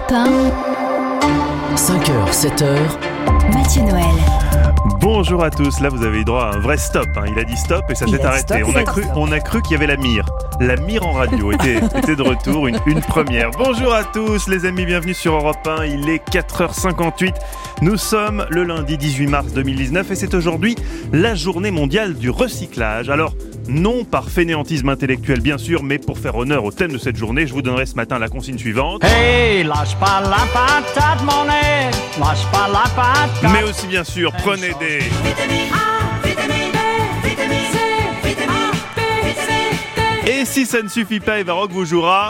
Europe 1, 5h, 7h, Mathieu Noël. Bonjour à tous, là vous avez eu droit à un vrai stop, Il a dit stop et ça s'est arrêté. On a cru qu'il y avait la mire. La mire en radio était de retour, une première. Bonjour à tous les amis, bienvenue sur Europe 1, il est 4h58. Nous sommes le lundi 18 mars 2019 et c'est aujourd'hui la journée mondiale du recyclage. Alors, non par fainéantisme intellectuel bien sûr, mais pour faire honneur au thème de cette journée, je vous donnerai ce matin la consigne suivante. Hey, lâche pas la patate, mon nez, lâche pas la patate. Mais aussi bien sûr, prenez des... Vitamine A, vitamine B, vitamine C, vitamine B, C, D. Et si ça ne suffit pas, Eva Rock vous jouera...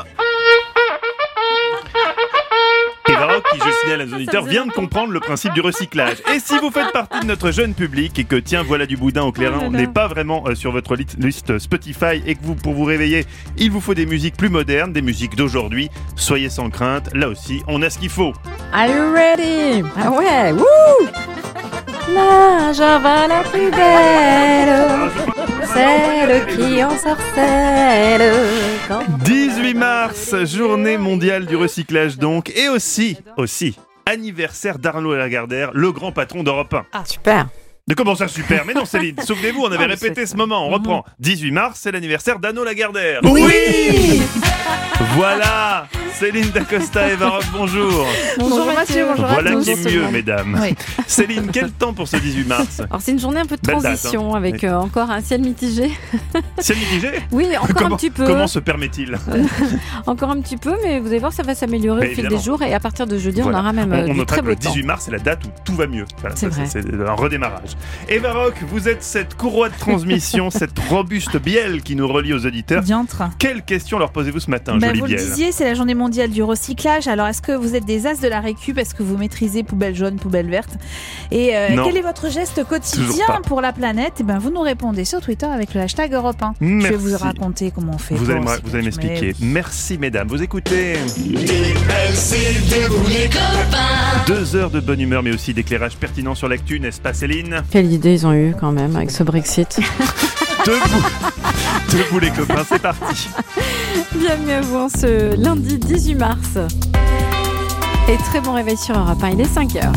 Eva Rock, qui je signale à nos auditeurs, vient de comprendre le principe du recyclage. Et si vous faites partie de notre jeune public et que tiens, voilà du boudin au clairin, on n'est pas vraiment sur votre liste Spotify et que pour vous réveiller, il vous faut des musiques plus modernes, des musiques d'aujourd'hui, soyez sans crainte, là aussi, on a ce qu'il faut. Are you ready? Ah ouais, wouh! La Java la plus belle, celle qui en sorcelle. 18 mars, journée mondiale du recyclage donc, et aussi, anniversaire d'Arnaud Lagardère, le grand patron d'Europe 1. Ah, super! De comment ça super? Mais non Céline, souvenez-vous, on avait répété ce moment, on reprend. 18 mars, c'est l'anniversaire d'Arnaud Lagardère. Oui! Voilà, Céline Dacosta et Eva Rock, bonjour. Bonjour Mathieu, bonjour Voilà à tous. qui est mieux, mesdames. Oui. Céline, quel temps pour ce 18 mars? Alors c'est une journée un peu de Belle date, transition avec encore un ciel mitigé. Ciel mitigé? Oui, encore un petit peu. Comment se permet-il? Encore un petit peu, mais vous allez voir, ça va s'améliorer au fil évidemment. des jours et à partir de jeudi, Voilà. on aura même on du notera très que beau le temps. 18 mars, c'est la date où tout va mieux. Voilà, C'est vrai. c'est un redémarrage. Eva Rock, vous êtes cette courroie de transmission, cette robuste bielle qui nous relie aux auditeurs. Diantre. Quelle question leur posez-vous ce matin, jolie Vous le bielle? disiez, c'est la journée mondiale du recyclage. Alors, est-ce que vous êtes des as de la récup? Est-ce que vous maîtrisez poubelle jaune, poubelle verte? Et Non. quel est votre geste quotidien Toujours pas. pour la planète? Eh ben, vous nous répondez sur Twitter avec le hashtag Europe 1. Je Merci. vais vous raconter comment on fait. Vous allez pour recycler. m'expliquer. Merci mesdames, vous écoutez Debout les copains. 2 heures de bonne humeur mais aussi d'éclairage pertinent sur l'actu, n'est-ce pas Céline? Quelle idée ils ont eu quand même avec ce Brexit. Debout les copains, c'est parti. Bienvenue à vous en ce lundi 18 mars. Et très bon réveil sur Europe 1, il est 5h.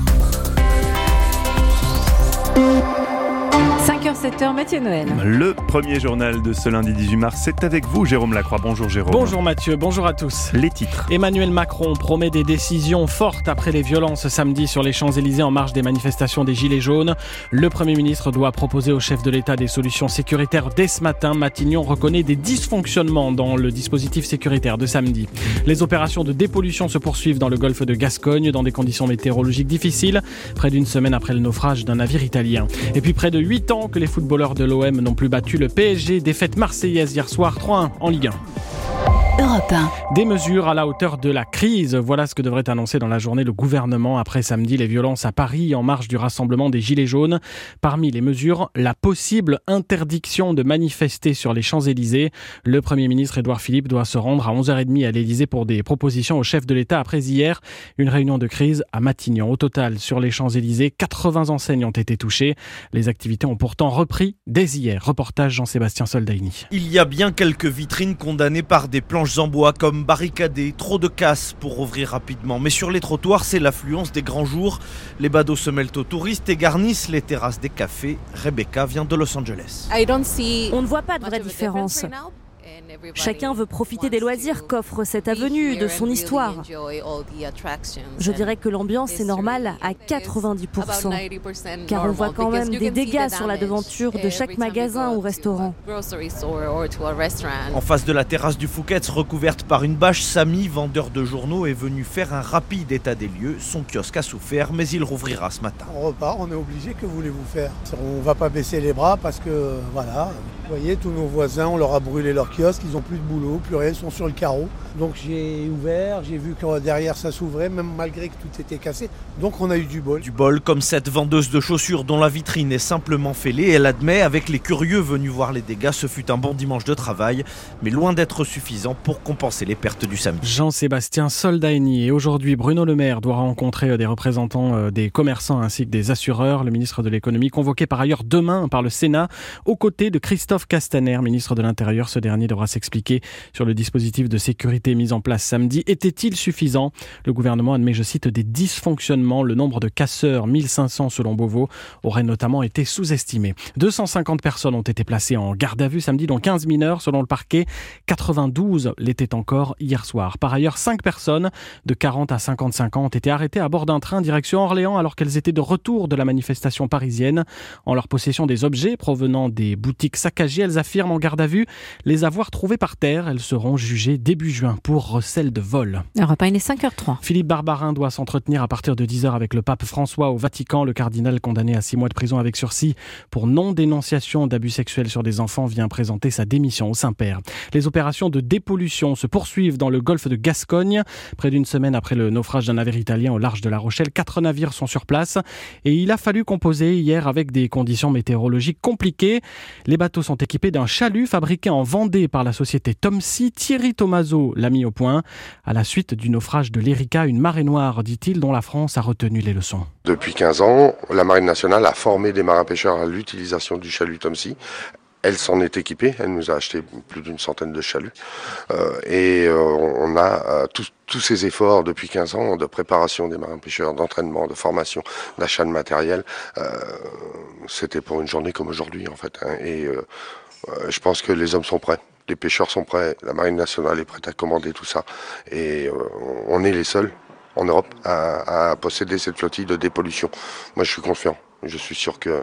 5h, 7h, Mathieu Noël. Le premier journal de ce lundi 18 mars, c'est avec vous Jérôme Lacroix. Bonjour Jérôme. Bonjour Mathieu, bonjour à tous. Les titres. Emmanuel Macron promet des décisions fortes après les violences samedi sur les Champs-Élysées en marge des manifestations des Gilets jaunes. Le Premier ministre doit proposer au chef de l'État des solutions sécuritaires dès ce matin. Matignon reconnaît des dysfonctionnements dans le dispositif sécuritaire de samedi. Les opérations de dépollution se poursuivent dans le golfe de Gascogne dans des conditions météorologiques difficiles, près d'une semaine après le naufrage d'un navire italien. Et puis près de 8 ans que les footballeurs de l'OM n'ont plus battu le PSG, défaite marseillaise hier soir 3-1 en Ligue 1. Europe 1. Des mesures à la hauteur de la crise. Voilà ce que devrait annoncer dans la journée le gouvernement après samedi les violences à Paris en marge du rassemblement des Gilets jaunes. Parmi les mesures, la possible interdiction de manifester sur les Champs-Élysées. Le Premier ministre Édouard Philippe doit se rendre à 11h30 à l'Élysée pour des propositions au chef de l'État après hier une réunion de crise à Matignon. Au total, sur les Champs-Élysées, 80 enseignes ont été touchées. Les activités ont pourtant repris dès hier. Reportage Jean-Sébastien Soldaini. Il y a bien quelques vitrines condamnées par des planches en bois comme barricadées, trop de casse pour ouvrir rapidement. Mais sur les trottoirs, c'est l'affluence des grands jours. Les badauds se mêlent aux touristes et garnissent les terrasses des cafés. Rebecca vient de Los Angeles. On ne voit pas de vraie différence. Chacun veut profiter des loisirs qu'offre cette avenue, de son histoire. Je dirais que l'ambiance est normale à 90%, car on voit quand même des dégâts sur la devanture de chaque magasin ou restaurant. En face de la terrasse du Fouquet's, recouverte par une bâche, Samy, vendeur de journaux, est venu faire un rapide état des lieux. Son kiosque a souffert, mais il rouvrira ce matin. On repart, on est obligé, que voulez-vous faire? On ne va pas baisser les bras parce que, voilà, vous voyez, tous nos voisins, on leur a brûlé leur kiosque, ils n'ont plus de boulot, plus rien, ils sont sur le carreau. Donc j'ai ouvert, j'ai vu que derrière ça s'ouvrait, même malgré que tout était cassé. Donc on a eu du bol. Du bol, comme cette vendeuse de chaussures dont la vitrine est simplement fêlée. Elle admet, avec les curieux venus voir les dégâts, ce fut un bon dimanche de travail, mais loin d'être suffisant pour compenser les pertes du samedi. Jean-Sébastien Soldaini. Et aujourd'hui, Bruno Le Maire doit rencontrer des représentants des commerçants ainsi que des assureurs. Le ministre de l'économie, convoqué par ailleurs demain par le Sénat, aux côtés de Christophe Christophe Castaner, ministre de l'Intérieur. Ce dernier devra s'expliquer sur le dispositif de sécurité mis en place samedi. Était-il suffisant ? Le gouvernement admet, je cite, des dysfonctionnements. Le nombre de casseurs, 1500 selon Beauvau, aurait notamment été sous-estimé. 250 personnes ont été placées en garde à vue samedi, dont 15 mineurs selon le parquet. 92 l'étaient encore hier soir. Par ailleurs, 5 personnes de 40 à 55 ans ont été arrêtées à bord d'un train direction Orléans alors qu'elles étaient de retour de la manifestation parisienne. En leur possession des objets provenant des boutiques saccagées, elles affirment en garde à vue les avoir trouvés par terre. Elles seront jugées début juin pour recel de vol. Europe 1, il est 5h03. Philippe Barbarin doit s'entretenir à partir de 10h avec le pape François au Vatican. Le cardinal condamné à 6 mois de prison avec sursis pour non-dénonciation d'abus sexuels sur des enfants vient présenter sa démission au Saint-Père. Les opérations de dépollution se poursuivent dans le golfe de Gascogne. Près d'une semaine après le naufrage d'un navire italien au large de La Rochelle, 4 navires sont sur place et il a fallu composer hier avec des conditions météorologiques compliquées. Les bateaux sont équipés d'un chalut fabriqué en Vendée par la société Tomsy. Thierry Tomaso l'a mis au point à la suite du naufrage de l'Erika, une marée noire, dit-il, dont la France a retenu les leçons. Depuis 15 ans, la Marine nationale a formé des marins-pêcheurs à l'utilisation du chalut Tomsy. Elle s'en est équipée, elle nous a acheté plus d'une centaine de chaluts on a tous ces efforts depuis 15 ans de préparation des marins-pêcheurs, d'entraînement, de formation, d'achat de matériel, c'était pour une journée comme aujourd'hui en fait. Je pense que les hommes sont prêts, les pêcheurs sont prêts, la Marine nationale est prête à commander tout ça et on est les seuls en Europe à posséder cette flottille de dépollution. Moi je suis confiant. Je suis sûr que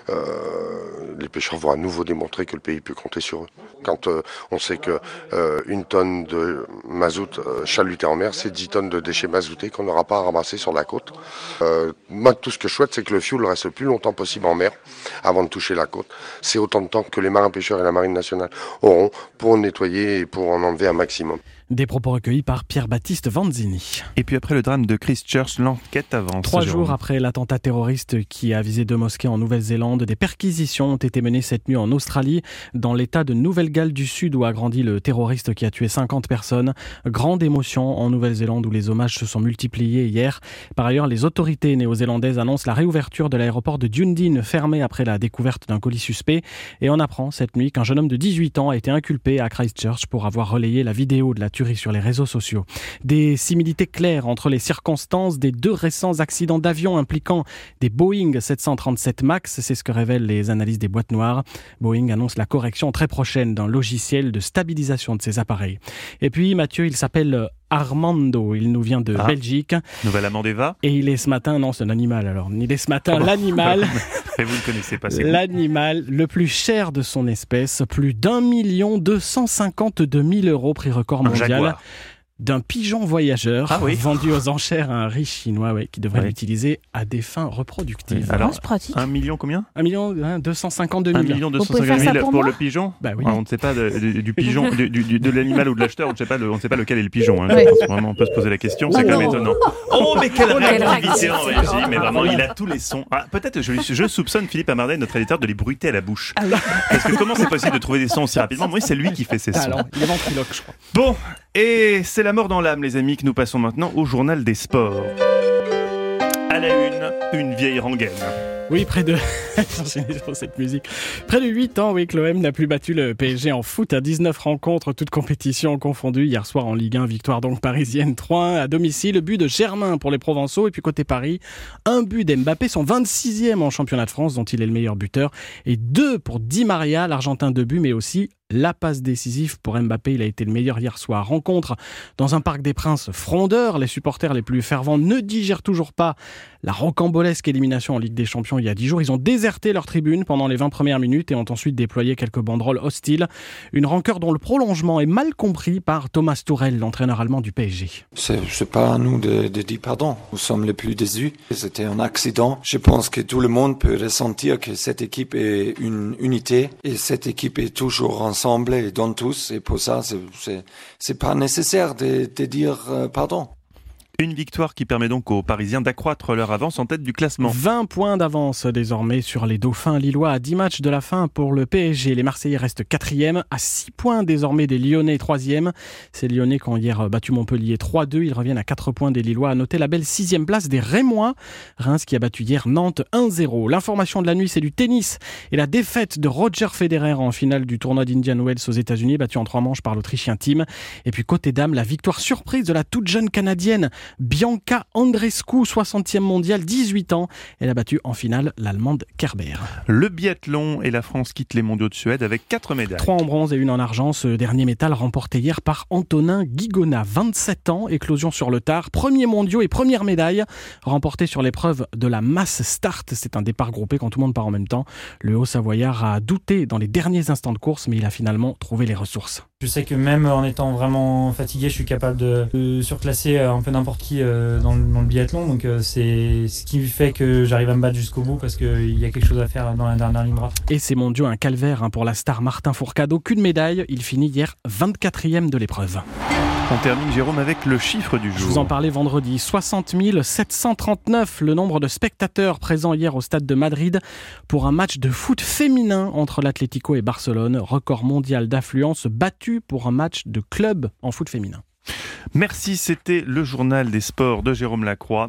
les pêcheurs vont à nouveau démontrer que le pays peut compter sur eux. Quand on sait que une tonne de mazout chaluté en mer, c'est 10 tonnes de déchets mazoutés qu'on n'aura pas à ramasser sur la côte. Moi, tout ce que je souhaite, c'est que le fioul reste le plus longtemps possible en mer avant de toucher la côte. C'est autant de temps que les marins-pêcheurs et la Marine nationale auront pour nettoyer et pour en enlever un maximum. Des propos recueillis par Pierre-Baptiste Vanzini. Et puis après le drame de Christchurch, l'enquête avance. 3 jours après l'attentat terroriste qui a visé 2 mosquées en Nouvelle-Zélande, des perquisitions ont été menées cette nuit en Australie, dans l'état de Nouvelle-Galles du Sud où a grandi le terroriste qui a tué 50 personnes. Grande émotion en Nouvelle-Zélande où les hommages se sont multipliés hier. Par ailleurs, les autorités néo-zélandaises annoncent la réouverture de l'aéroport de Dunedin, fermé après la découverte d'un colis suspect. Et on apprend cette nuit qu'un jeune homme de 18 ans a été inculpé à Christchurch pour avoir relayé la vidéo de la tuerie sur les réseaux sociaux. Des similitudes claires entre les circonstances des 2 récents accidents d'avion impliquant des Boeing 737 MAX, c'est ce que révèlent les analyses des boîtes noires. Boeing annonce la correction très prochaine d'un logiciel de stabilisation de ces appareils. Et puis Mathieu, il s'appelle Armando, il nous vient de Belgique. Nouvelle-Amand Eva. Et il est ce matin, non c'est un animal alors, il est ce matin l'animal. Et vous ne connaissez pas, c'est l'animal le plus cher de son espèce, plus d'1 252 000 € prix record mondial. D'un pigeon voyageur vendu aux enchères à un riche chinois qui devrait l'utiliser à des fins reproductives. Alors, c'est pratique. 1 million combien 1 252 000. 1 252 000 pour le pigeon. Bah oui. On ne sait pas du pigeon, de l'animal ou de l'acheteur, on ne sait pas lequel est le pigeon. Vraiment, on peut se poser la question, c'est quand même étonnant. Oh, mais quelle réactivité en régie. Mais vraiment, il a tous les sons. Peut-être, je soupçonne Philippe Amardel, notre éditeur, de les bruiter à la bouche. Parce que comment c'est possible de trouver des sons aussi rapidement ? Oui, c'est lui qui fait ces sons. Alors, il est ventriloque, je crois. Bon, et c'est la mort dans l'âme, les amis, que nous passons maintenant au journal des sports. À la une vieille rengaine. Oui, près de 8 ans, que l'OM n'a plus battu le PSG en foot à 19 rencontres, toutes compétitions confondues. Hier soir en Ligue 1, victoire donc parisienne 3-1 à domicile. But de Germain pour les Provençaux. Et puis côté Paris, un but d'Mbappé, son 26e en championnat de France, dont il est le meilleur buteur. Et 2 pour Di Maria, l'Argentin 2 buts, mais aussi la passe décisive pour Mbappé. Il a été le meilleur hier soir. Rencontre dans un Parc des Princes frondeur. Les supporters les plus fervents ne digèrent toujours pas la rocambolesque élimination en Ligue des Champions il y a 10 jours. Ils ont déserté leur tribune pendant les 20 premières minutes et ont ensuite déployé quelques banderoles hostiles. Une rancœur dont le prolongement est mal compris par Thomas Tuchel, l'entraîneur allemand du PSG. C'est pas à nous de dire pardon. Nous sommes les plus déçus. C'était un accident. Je pense que tout le monde peut ressentir que cette équipe est une unité et cette équipe est toujours ensemble et dans tous. Et pour ça, c'est pas nécessaire de dire pardon. Une victoire qui permet donc aux Parisiens d'accroître leur avance en tête du classement. 20 points d'avance désormais sur les Dauphins lillois à 10 matchs de la fin pour le PSG. Les Marseillais restent 4e, à 6 points désormais des Lyonnais 3e. Ces Lyonnais qui ont hier battu Montpellier 3-2, ils reviennent à 4 points des Lillois. À noter la belle 6e place des Rémois. Reims qui a battu hier Nantes 1-0. L'information de la nuit, c'est du tennis et la défaite de Roger Federer en finale du tournoi d'Indian Wells aux États-Unis, battu en 3 manches par l'Autrichien Thiem. Et puis côté dames, la victoire surprise de la toute jeune Canadienne Bianca Andreescu, 60e mondiale, 18 ans. Elle a battu en finale l'Allemande Kerber. Le biathlon et la France quittent les mondiaux de Suède avec 4 médailles. 3 en bronze et 1 en argent. Ce dernier métal remporté hier par Antonin Guigona, 27 ans, éclosion sur le tard. Premier mondiaux et première médaille remportée sur l'épreuve de la mass start. C'est un départ groupé quand tout le monde part en même temps. Le Haut-Savoyard a douté dans les derniers instants de course, mais il a finalement trouvé les ressources. Je sais que même en étant vraiment fatigué, je suis capable de surclasser un peu n'importe qui dans le biathlon. Donc c'est ce qui fait que j'arrive à me battre jusqu'au bout parce qu'il y a quelque chose à faire dans la dernière ligne droite. Et ces mondiaux, un calvaire pour la star Martin Fourcade. Aucune médaille, il finit hier 24e de l'épreuve. On termine, Jérôme, avec le chiffre du jour. Je vous en parlais vendredi. 60 739, le nombre de spectateurs présents hier au stade de Madrid pour un match de foot féminin entre l'Atlético et Barcelone. Record mondial d'affluence battu pour un match de club en foot féminin. Merci, c'était le journal des sports de Jérôme Lacroix.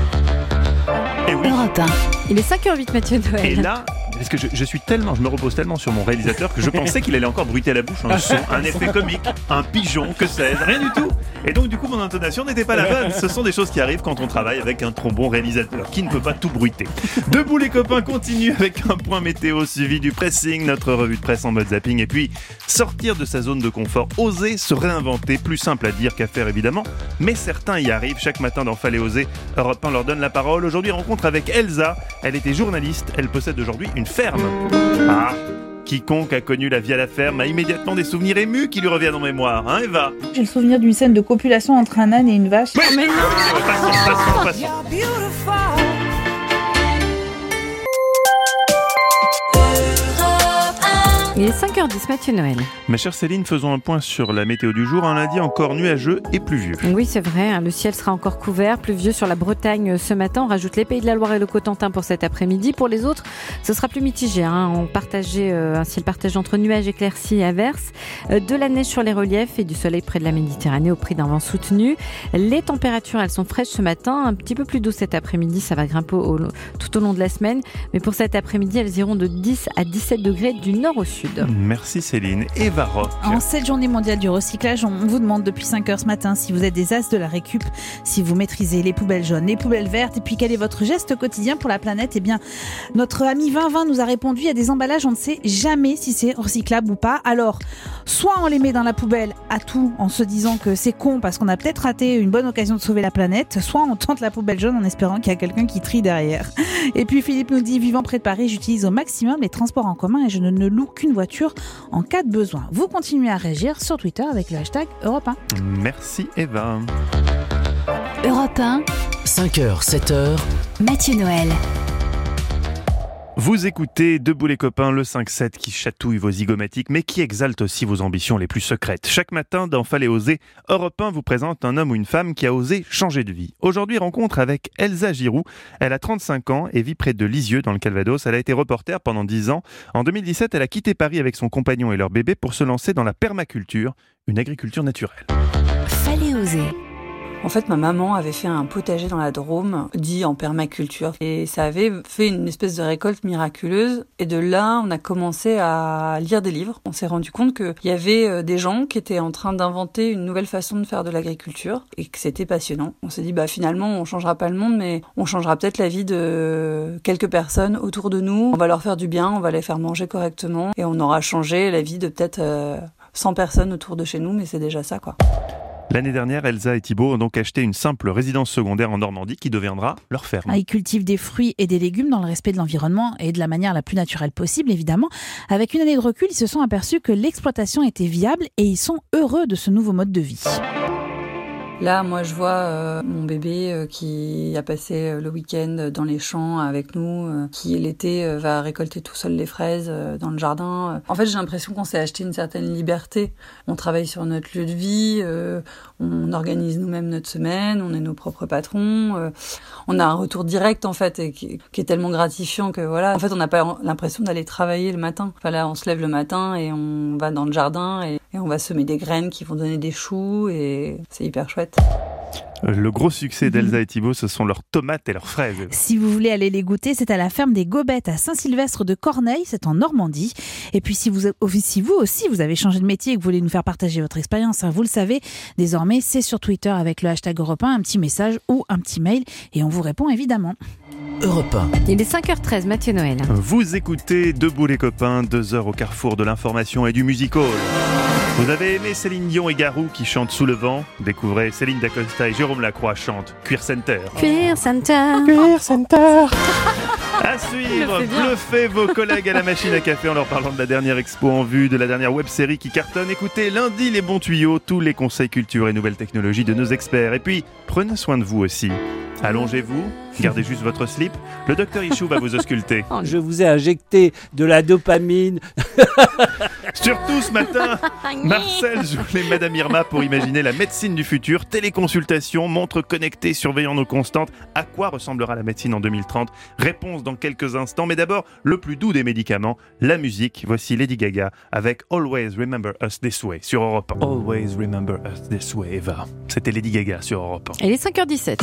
Et oui. Europe 1. Il est 5h08, Mathieu Noël. Et là, parce que je me repose tellement sur mon réalisateur que je pensais qu'il allait encore bruiter à la bouche un son, un effet comique, un pigeon, que sais-je, rien du tout. Et donc du coup mon intonation n'était pas la bonne. Ce sont des choses qui arrivent quand on travaille avec un trop bon réalisateur qui ne peut pas tout bruiter. Debout les copains continue avec un point météo suivi du pressing, notre revue de presse en mode zapping, et puis sortir de sa zone de confort, oser se réinventer, plus simple à dire qu'à faire évidemment, mais certains y arrivent. Chaque matin dans Fallait oser, Europe 1 leur donne la parole. Aujourd'hui rencontre avec Elsa, elle était journaliste, elle possède aujourd'hui une ferme. Ah, quiconque a connu la vie à la ferme a immédiatement des souvenirs émus qui lui reviennent en mémoire, hein Eva? J'ai le souvenir d'une scène de copulation entre un âne et une vache. Oui. Mais non. Passons. Il est 5h10, Mathieu Noël. Ma chère Céline, faisons un point sur la météo du jour. Un lundi encore nuageux et pluvieux. Oui, c'est vrai, le ciel sera encore couvert, pluvieux sur la Bretagne ce matin. On rajoute les Pays de la Loire et le Cotentin pour cet après-midi. Pour les autres, ce sera plus mitigé. On partageait un ciel partagé entre nuages, éclaircies et averses. De la neige sur les reliefs et du soleil près de la Méditerranée au prix d'un vent soutenu. Les températures, elles sont fraîches ce matin, un petit peu plus douces cet après-midi. Ça va grimper tout au long de la semaine. Mais pour cet après-midi, elles iront de 10 à 17 degrés du nord au sud. Merci Céline. Eva Rock. En cette journée mondiale du recyclage, on vous demande depuis 5h ce matin si vous êtes des as de la récup, si vous maîtrisez les poubelles jaunes, les poubelles vertes, et puis quel est votre geste quotidien pour la planète. Eh bien, notre ami 2020 nous a répondu, il y a des emballages, on ne sait jamais si c'est recyclable ou pas. Alors, soit on les met dans la poubelle à tout en se disant que c'est con parce qu'on a peut-être raté une bonne occasion de sauver la planète, soit on tente la poubelle jaune en espérant qu'il y a quelqu'un qui trie derrière. Et puis Philippe nous dit, vivant près de Paris, j'utilise au maximum les transports en commun et je ne loue qu'une voiture en cas de besoin. Vous continuez à réagir sur Twitter avec le hashtag Europe 1. Merci Eva. Europe 1. 5h, 7h. Mathieu Noël. Vous écoutez Debout les copains, le 5-7 qui chatouille vos zygomatiques mais qui exalte aussi vos ambitions les plus secrètes. Chaque matin dans Fallait oser, Europe 1 vous présente un homme ou une femme qui a osé changer de vie. Aujourd'hui, rencontre avec Elsa Giroux. Elle a 35 ans et vit près de Lisieux dans le Calvados. Elle a été reporter pendant 10 ans. En 2017, elle a quitté Paris avec son compagnon et leur bébé pour se lancer dans la permaculture, une agriculture naturelle. Fallait oser. En fait, ma maman avait fait un potager dans la Drôme, dit en permaculture. Et ça avait fait une espèce de récolte miraculeuse. Et de là, on a commencé à lire des livres. On s'est rendu compte qu'il y avait des gens qui étaient en train d'inventer une nouvelle façon de faire de l'agriculture et que c'était passionnant. On s'est dit, finalement, on changera pas le monde, mais on changera peut-être la vie de quelques personnes autour de nous. On va leur faire du bien, on va les faire manger correctement et on aura changé la vie de peut-être 100 personnes autour de chez nous, mais c'est déjà ça, quoi. L'année dernière, Elsa et Thibaut ont donc acheté une simple résidence secondaire en Normandie qui deviendra leur ferme. Ils cultivent des fruits et des légumes dans le respect de l'environnement et de la manière la plus naturelle possible, évidemment. Avec une année de recul, ils se sont aperçus que l'exploitation était viable et ils sont heureux de ce nouveau mode de vie. Là, moi, je vois mon bébé qui a passé le week-end dans les champs avec nous, qui l'été va récolter tout seul les fraises dans le jardin. En fait, j'ai l'impression qu'on s'est acheté une certaine liberté. On travaille sur notre lieu de vie, on organise nous-mêmes notre semaine, on est nos propres patrons. On a un retour direct, en fait, et qui est tellement gratifiant que voilà. En fait, on n'a pas l'impression d'aller travailler le matin. Enfin, là, on se lève le matin et on va dans le jardin et on va semer des graines qui vont donner des choux et c'est hyper chouette. Le gros succès d'Elsa et Thibaut, ce sont leurs tomates et leurs fraises. Si vous voulez aller les goûter, c'est à la ferme des Gobettes à Saint-Sylvestre de Corneille, c'est en Normandie. Et puis si vous aussi vous avez changé de métier et que vous voulez nous faire partager votre expérience, vous le savez, désormais c'est sur Twitter avec le hashtag Europe 1, un petit message ou un petit mail et on vous répond évidemment. Europe 1. Il est 5h13, Mathieu Noël. Vous écoutez Debout les copains, 2 heures au carrefour de l'information et du music-hall. Vous avez aimé Céline Dion et Garou qui chantent Sous le vent? Découvrez Céline Dacosta et Jérôme Lacroix chantent Queer Center. Queer Center. Queer Center. À suivre, bluffez vos collègues à la machine à café en leur parlant de la dernière expo en vue, de la dernière web-série qui cartonne. Écoutez lundi les bons tuyaux, tous les conseils culture et nouvelles technologies de nos experts. Et puis, prenez soin de vous aussi. Allongez-vous, gardez juste votre slip. Le docteur Ichou va vous ausculter. Je vous ai injecté de la dopamine. Surtout ce matin, Marcel joue les Madame Irma pour imaginer la médecine du futur. Téléconsultation, montres connectées surveillant nos constantes. À quoi ressemblera la médecine en 2030? Réponse dans quelques instants. Mais d'abord, le plus doux des médicaments, la musique. Voici Lady Gaga avec Always Remember Us This Way sur Europe 1. Always Remember Us This Way, Eva. C'était Lady Gaga sur Europe 1. Il est 5h17.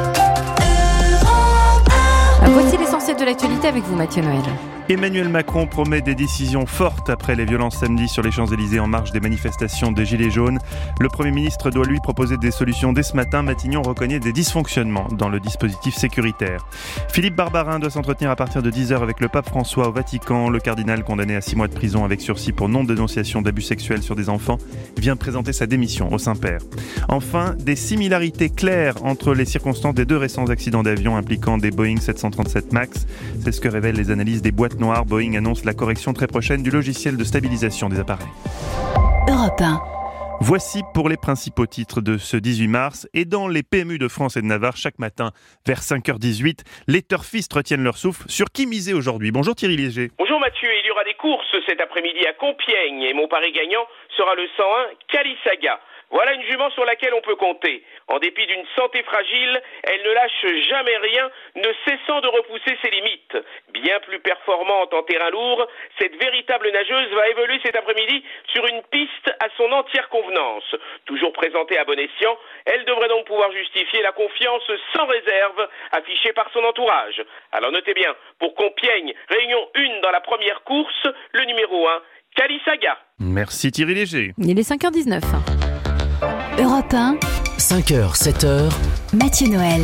Voici l'essentiel de l'actualité avec vous, Mathieu Noël. Emmanuel Macron promet des décisions fortes après les violences samedi sur les Champs-Élysées en marge des manifestations des Gilets jaunes. Le Premier ministre doit lui proposer des solutions dès ce matin. Matignon reconnaît des dysfonctionnements dans le dispositif sécuritaire. Philippe Barbarin doit s'entretenir à partir de 10h avec le pape François au Vatican. Le cardinal, condamné à 6 mois de prison avec sursis pour non-dénonciation d'abus sexuels sur des enfants, vient présenter sa démission au Saint-Père. Enfin, des similarités claires entre les circonstances des 2 récents accidents d'avion impliquant des Boeing 737 MAX. C'est ce que révèlent les analyses des boîtes noires. Boeing annonce la correction très prochaine du logiciel de stabilisation des appareils. Europe 1. Voici pour les principaux titres de ce 18 mars. Et dans les PMU de France et de Navarre, chaque matin, vers 5h18, les turfistes retiennent leur souffle. Sur qui miser aujourd'hui? Bonjour Thierry Léger. Bonjour Mathieu, il y aura des courses cet après-midi à Compiègne et mon pari gagnant sera le 101 Calisaga. Voilà une jument sur laquelle on peut compter. En dépit d'une santé fragile, elle ne lâche jamais rien, ne cessant de repousser ses limites. Bien plus performante en terrain lourd, cette véritable nageuse va évoluer cet après-midi sur une piste à son entière convenance. Toujours présentée à bon escient, elle devrait donc pouvoir justifier la confiance sans réserve affichée par son entourage. Alors notez bien, pour Compiègne, réunion 1 dans la première course, le numéro 1, Calisaga. Merci Thierry Léger. Il est 5h19. Europe 1. 5h, 7h. Mathieu Noël.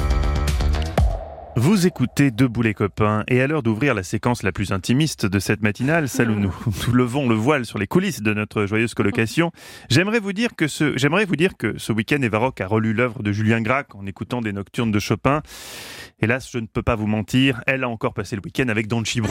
Vous écoutez Debout les copains et à l'heure d'ouvrir la séquence la plus intimiste de cette matinale, celle où nous levons le voile sur les coulisses de notre joyeuse colocation, j'aimerais vous dire que ce week-end Eva Rock a relu l'œuvre de Julien Gracq en écoutant des nocturnes de Chopin. Hélas, je ne peux pas vous mentir, elle a encore passé le week-end avec Don Chibro.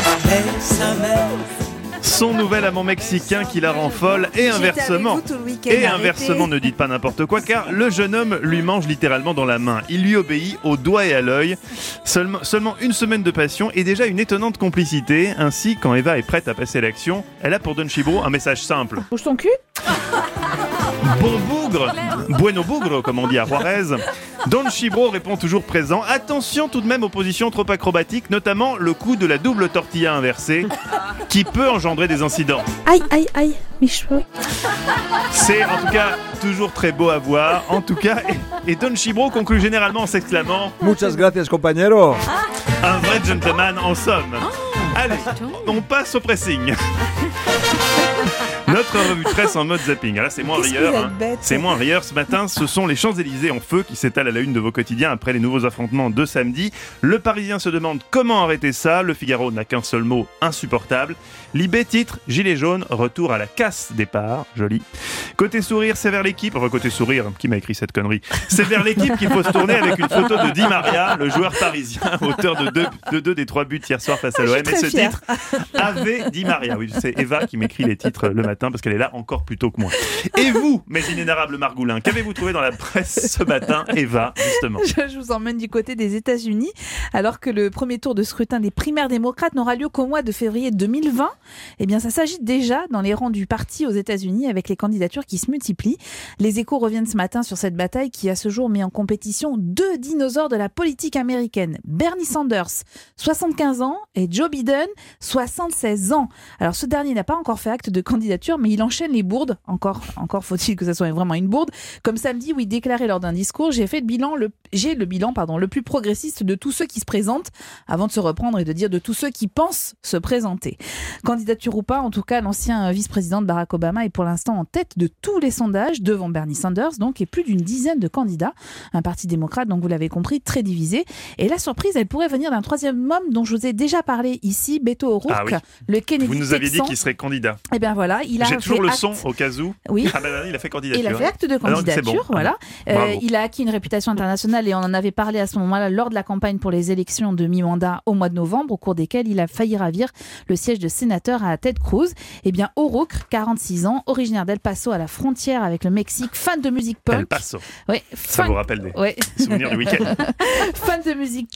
Son nouvel amant mexicain qui la rend folle et inversement. Ne dites pas n'importe quoi car le jeune homme lui mange littéralement dans la main. Il lui obéit au doigt et à l'œil. Seulement une semaine de passion et déjà une étonnante complicité. Ainsi, quand Eva est prête à passer à l'action, elle a pour Don Chibro un message simple. Bouge ton cul. Bon bougre, bueno bougre comme on dit à Juarez. Don Chibro répond toujours présent. Attention tout de même aux positions trop acrobatiques, notamment le coup de la double tortilla inversée qui peut engendrer des incidents. Aïe, aïe, aïe, mes cheveux. C'est en tout cas toujours très beau à voir. En tout cas, et Don Chibro conclut généralement en s'exclamant Muchas gracias, compañero. Un vrai gentleman en somme. Allez, on passe au pressing. Notre revue de presse en mode zapping. Là, c'est moins rieur. C'est moins rieur. Ce matin, ce sont les Champs-Élysées en feu qui s'étalent à la une de vos quotidiens après les nouveaux affrontements de samedi. Le Parisien se demande comment arrêter ça. Le Figaro n'a qu'un seul mot, insupportable. Libé titre, Gilets jaunes, retour à la casse départ. Joli. Côté sourire, c'est vers l'équipe. Enfin, côté sourire, qui m'a écrit cette connerie? C'est vers l'équipe qu'il faut se tourner avec une photo de Di Maria, le joueur parisien, auteur de deux des 3 buts hier soir face à l'OM. Et ce titre, Ave Di Maria. Oui, c'est Eva qui m'écrit les titres le matin parce qu'elle est là encore plus tôt que moi. Et vous, mes inénarrables margoulins, qu'avez-vous trouvé dans la presse ce matin, Eva, justement? Je vous emmène du côté des États-Unis, alors que le premier tour de scrutin des primaires démocrates n'aura lieu qu'au mois de février 2020. Eh bien, ça s'agit déjà dans les rangs du parti aux États-Unis avec les candidatures qui se multiplient. Les Échos reviennent ce matin sur cette bataille qui, à ce jour, met en compétition 2 dinosaures de la politique américaine. Bernie Sanders, 75 ans, et Joe Biden, 76 ans. Alors, ce dernier n'a pas encore fait acte de candidature, mais il enchaîne les bourdes. Encore faut-il que ça soit vraiment une bourde. Comme samedi où il déclarait lors d'un discours, j'ai le bilan le plus progressiste de tous ceux qui se présentent, avant de se reprendre et de dire de tous ceux qui pensent se présenter. Candidature ou pas, en tout cas, l'ancien vice-président de Barack Obama est pour l'instant en tête de tous les sondages, devant Bernie Sanders, donc, et plus d'une dizaine de candidats. Un parti démocrate, donc vous l'avez compris, très divisé. Et la surprise, elle pourrait venir d'un troisième homme dont je vous ai déjà parlé ici, Beto O'Rourke, le Kennedy Vous nous aviez dit texan. qu'il serait candidat. Eh bien voilà, J'ai toujours le son au cas où. Oui. Il a fait candidature. Il a fait acte de candidature, bon. voilà. Bravo. Il a acquis une réputation internationale et on en avait parlé à ce moment-là lors de la campagne pour les élections de mi-mandat au mois de novembre, au cours desquelles il a failli ravir le siège de sénateur à Ted Cruz. Eh bien, O'Rourke, 46 ans, originaire d'El Paso à la frontière avec le Mexique, fan de musique punk. El Paso. Ouais, Ça vous rappelle des souvenirs du week-end. Fan de musique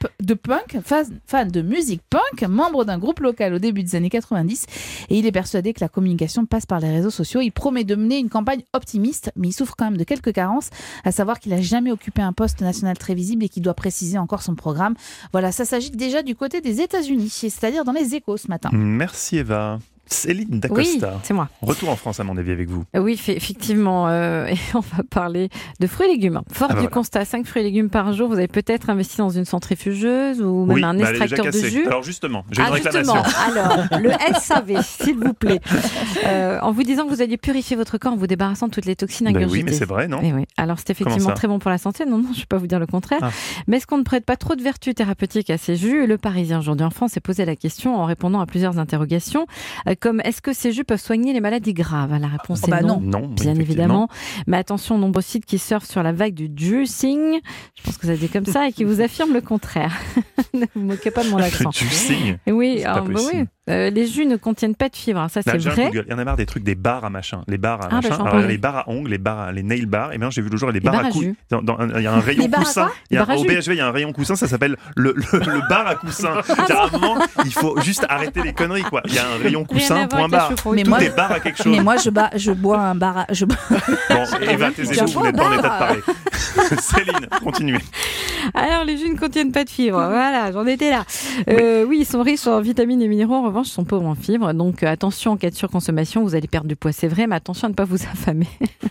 fan de musique punk, membre d'un groupe local au début des années 90, et il est persuadé que la communication passe par les réseaux sociaux. Il promet de mener une campagne optimiste, mais il souffre quand même de quelques carences, à savoir qu'il n'a jamais occupé un poste national très visible et qu'il doit préciser encore son programme. Voilà, ça s'agit déjà du côté des États-Unis, c'est-à-dire dans les Échos ce matin. Merci Eva. Céline Dacosta. Oui, c'est moi. Retour en France, à mon avis, avec vous. Oui, effectivement. Et on va parler de fruits et légumes. Fort du constat, 5 fruits et légumes par jour, vous avez peut-être investi dans une centrifugeuse ou même un extracteur de jus. Alors justement, j'ai une réclamation. Alors, le SAV, s'il vous plaît. En vous disant que vous alliez purifier votre corps en vous débarrassant de toutes les toxines ingurgitées. Oui, mais c'est vrai, non? Oui. Alors, c'est effectivement très bon pour la santé. Non, je ne vais pas vous dire le contraire. Mais est-ce qu'on ne prête pas trop de vertus thérapeutiques à ces jus? Le Parisien, aujourd'hui en France, s'est posé la question en répondant à plusieurs interrogations. Comme est-ce que ces jus peuvent soigner les maladies graves? La réponse est non. Non, bien évidemment. Mais attention, nombreux sites qui surfent sur la vague du juicing, je pense que ça se dit comme ça, et qui vous affirment le contraire. Ne vous moquez pas de mon accent. Juicing? Oui, les jus ne contiennent pas de fibres. Ça, c'est vrai. Il y en a marre des trucs, des bars à machin. Les bars à machin. Alors, les bars à ongles, les nail bars. Et maintenant, j'ai vu le jour les bars à coussins. Il y a un rayon coussin. Au BHV, il y a un rayon coussin. Ça s'appelle le bar à coussin. À un moment, il faut juste arrêter les conneries, quoi. Il y a un rayon coussin pour un bar. Tout est bar à quelque chose. Mais moi, je bois un bar à... Bon, Eva, taisez-vous, vous n'êtes pas en état de parler. Céline, continuez. Alors, les jus ne contiennent pas de fibres. Voilà, j'en étais là. Oui, ils sont riches en vitamines et minéraux. En revanche, ils sont pauvres en fibres. Donc, attention en cas de surconsommation. Vous allez perdre du poids, c'est vrai, mais attention à ne pas vous affamer.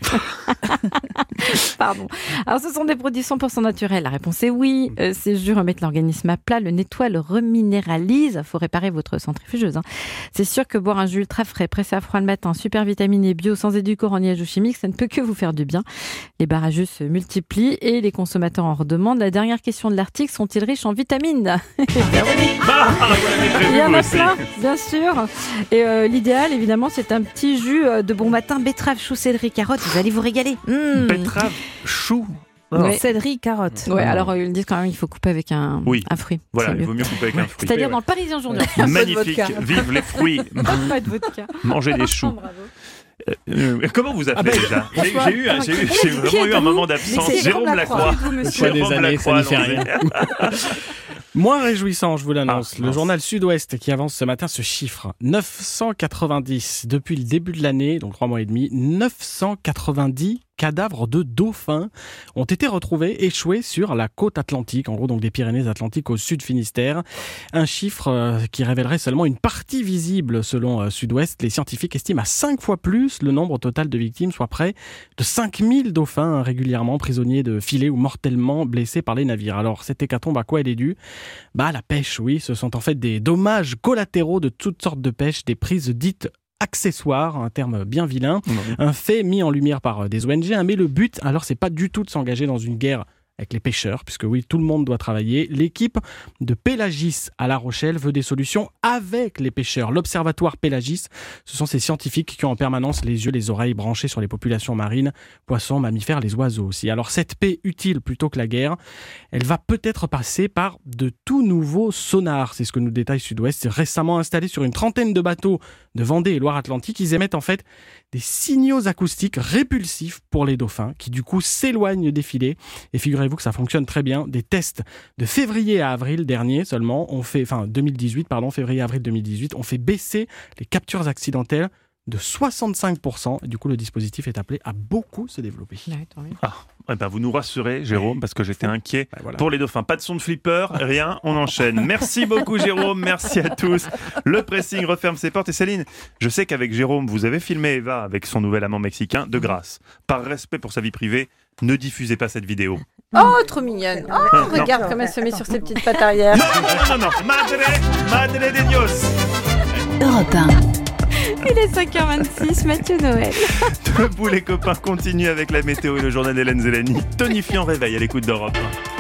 Pardon. Alors, ce sont des produits 100% naturels. La réponse est oui. Ces jus remettent l'organisme à plat, le nettoient, le reminéralisent. Il faut réparer votre centrifugeuse. C'est sûr que boire un jus ultra frais, pressé à froid le matin, super vitaminé, bio, sans édulcorant ni ajout chimique, ça ne peut que vous faire du bien. Les bars à jus se multiplient et les consommateurs en redemandent. La dernière question de l'article, sont-ils riches en vitamines? Il y en a plein, bien sûr. Et l'idéal, évidemment, c'est un petit jus de bon matin, betterave, chou, céleri, carotte. Vous allez vous régaler. Betterave, chou. Céleri, carotte. Ouais, alors ils disent quand même qu'il faut couper avec un fruit. Voilà, il vaut mieux couper avec un fruit. C'est-à-dire dans le Parisien aujourd'hui. Magnifique, vive les fruits. Pas de vodka. Mangez des choux. Comment vous appelez déjà? J'ai vraiment eu un moment d'absence. Jérôme Lacroix. Des années, ça n'y fait rien. Moins réjouissant, je vous l'annonce. Le journal Sud-Ouest qui avance ce matin ce chiffre. 990 depuis le début de l'année, donc 3 mois et demi, 990 cadavres de dauphins ont été retrouvés échoués sur la côte atlantique, en gros donc des Pyrénées-Atlantiques au sud Finistère. Un chiffre qui révélerait seulement une partie visible selon Sud-Ouest. Les scientifiques estiment à 5 fois plus le nombre total de victimes, soit près de 5000 dauphins régulièrement prisonniers de filets ou mortellement blessés par les navires. Alors cette hécatombe, à quoi elle est due? La pêche, oui. Ce sont en fait des dommages collatéraux de toutes sortes de pêche, des prises dites accessoire, un terme bien vilain, un fait mis en lumière par des ONG, mais le but, alors c'est pas du tout de s'engager dans une guerre avec les pêcheurs, puisque oui, tout le monde doit travailler. L'équipe de Pélagis à La Rochelle veut des solutions avec les pêcheurs. L'Observatoire Pélagis, ce sont ces scientifiques qui ont en permanence les yeux, les oreilles branchés sur les populations marines, poissons, mammifères, les oiseaux aussi. Alors cette paix utile plutôt que la guerre, elle va peut-être passer par de tout nouveaux sonars. C'est ce que nous détaille Sud-Ouest. C'est récemment installé sur une trentaine de bateaux de Vendée et Loire-Atlantique. Ils émettent en fait des signaux acoustiques répulsifs pour les dauphins qui du coup s'éloignent des filets. Et figurez-vous que ça fonctionne très bien. Des tests de février à avril dernier seulement, février-avril 2018, ont fait baisser les captures accidentelles de 65%. Et du coup, le dispositif est appelé à beaucoup se développer. Vous nous rassurez, Jérôme, parce que j'étais inquiet pour les dauphins. Pas de son de flipper, rien, on enchaîne. Merci beaucoup, Jérôme, merci à tous. Le pressing referme ses portes. Et Céline, je sais qu'avec Jérôme, vous avez filmé Eva avec son nouvel amant mexicain. De grâce, par respect pour sa vie privée, ne diffusez pas cette vidéo. Oh, trop mignonne. Oh, regarde comme elle se met sur ses petites pattes arrière. Non. Madre de Dios. Europe 1. Il est 5h26, Mathieu Noël. Debout les copains, continue avec la météo et le journal d'Hélène Zélani. Tonifiant réveil à l'écoute d'Europe 1.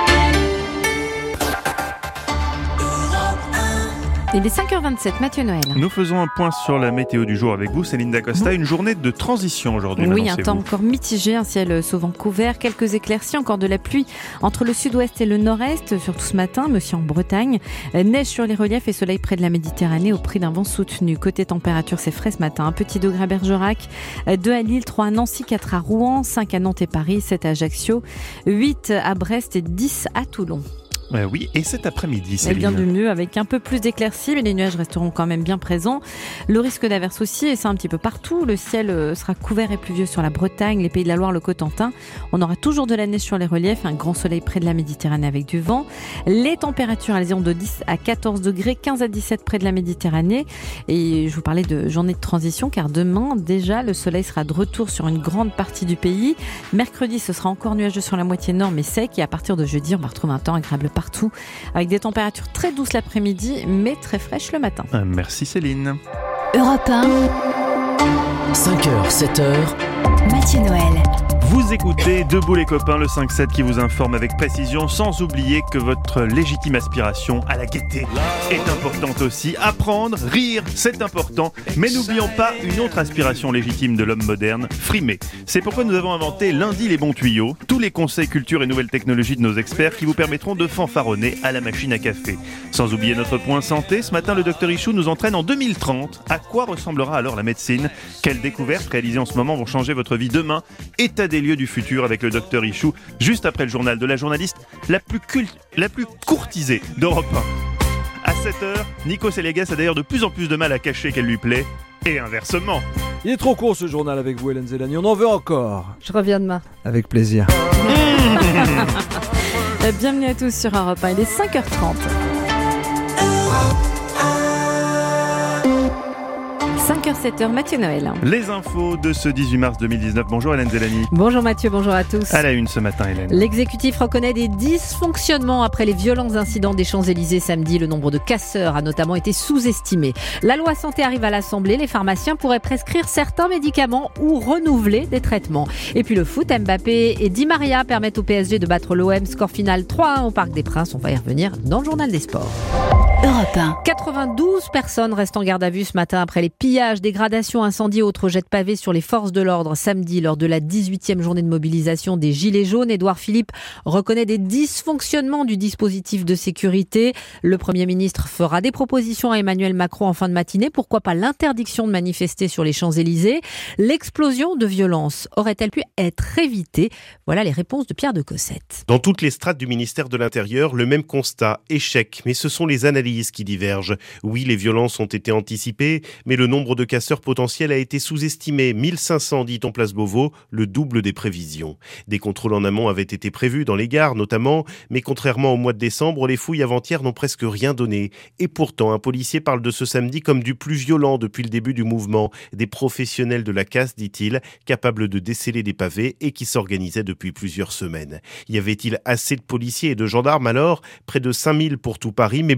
Il est 5h27, Mathieu Noël. Nous faisons un point sur la météo du jour avec vous, Céline Dacosta. Une journée de transition aujourd'hui. Oui, un temps encore mitigé, un ciel souvent couvert, quelques éclaircies, encore de la pluie entre le sud-ouest et le nord-est, surtout ce matin, mais aussi en Bretagne. Neige sur les reliefs et soleil près de la Méditerranée au prix d'un vent soutenu. Côté température, c'est frais ce matin. 1 petit degré à Bergerac, 2 à Lille, 3 à Nancy, 4 à Rouen, 5 à Nantes et Paris, 7 à Ajaccio, 8 à Brest et 10 à Toulon. Oui, et cet après-midi, c'est bien du mieux avec un peu plus d'éclaircies, mais les nuages resteront quand même bien présents. Le risque d'averse aussi, et ça un petit peu partout. Le ciel sera couvert et pluvieux sur la Bretagne, les Pays de la Loire, le Cotentin. On aura toujours de la neige sur les reliefs, un grand soleil près de la Méditerranée avec du vent. Les températures, elles iront de 10 à 14 degrés, 15 à 17 près de la Méditerranée. Et je vous parlais de journée de transition, car demain, déjà, le soleil sera de retour sur une grande partie du pays. Mercredi, ce sera encore nuageux sur la moitié nord, mais sec. Et à partir de jeudi, on va retrouver un temps agréable partout, avec des températures très douces l'après-midi, mais très fraîches le matin. Merci Céline. Europe 1. 5h, 7h. Mathieu Noël. Vous écoutez Debout les copains, le 5-7 qui vous informe avec précision, sans oublier que votre légitime aspiration à la gaieté est importante aussi. Apprendre, rire, c'est important. Mais n'oublions pas une autre aspiration légitime de l'homme moderne, frimer. C'est pourquoi nous avons inventé lundi les bons tuyaux, tous les conseils culture et nouvelles technologies de nos experts qui vous permettront de fanfaronner à la machine à café. Sans oublier notre point santé, ce matin le Dr Ichou nous entraîne en 2030. À quoi ressemblera alors la médecine ? Quelles découvertes réalisées en ce moment vont changer votre vie demain ? État des lieux du futur avec le Dr Ichou, juste après le journal de la journaliste la plus courtisée d'Europe 1. À 7h, Nico Sélégas a d'ailleurs de plus en plus de mal à cacher qu'elle lui plaît, et inversement. Il est trop court ce journal avec vous, Hélène Zélani. On en veut encore. Je reviens demain. Avec plaisir. Bienvenue à tous sur Europe 1. Il est 5h30. 5h, 7h, Mathieu Noël. Les infos de ce 18 mars 2019. Bonjour Hélène Zélani. Bonjour Mathieu, bonjour à tous. À la une ce matin, Hélène. L'exécutif reconnaît des dysfonctionnements après les violents incidents des Champs-Élysées samedi. Le nombre de casseurs a notamment été sous-estimé. La loi santé arrive à l'Assemblée. Les pharmaciens pourraient prescrire certains médicaments ou renouveler des traitements. Et puis le foot, Mbappé et Di Maria permettent au PSG de battre l'OM. Score final 3-1 au Parc des Princes. On va y revenir dans le journal des sports. Europe 1. 92 personnes restent en garde à vue ce matin après les pillages, dégradations, incendies et autres jets de pavés sur les forces de l'ordre samedi lors de la 18e journée de mobilisation des Gilets jaunes. Édouard Philippe reconnaît des dysfonctionnements du dispositif de sécurité. Le Premier ministre fera des propositions à Emmanuel Macron en fin de matinée. Pourquoi pas l'interdiction de manifester sur les Champs-Élysées ? L'explosion de violence aurait-elle pu être évitée ? Voilà les réponses de Pierre de Cossette. Dans toutes les strates du ministère de l'Intérieur, le même constat, échec. Mais ce sont les analyses qui divergent. Oui, les violences ont été anticipées, mais le nombre de casseurs potentiels a été sous-estimé. 1500, dit-on place Beauvau, le double des prévisions. Des contrôles en amont avaient été prévus dans les gares notamment, mais contrairement au mois de décembre, les fouilles avant-hier n'ont presque rien donné. Et pourtant, un policier parle de ce samedi comme du plus violent depuis le début du mouvement. Des professionnels de la casse, dit-il, capables de déceler des pavés et qui s'organisaient depuis plusieurs semaines. Y avait-il assez de policiers et de gendarmes alors ? Près de 5000 pour tout Paris, mais beaucoup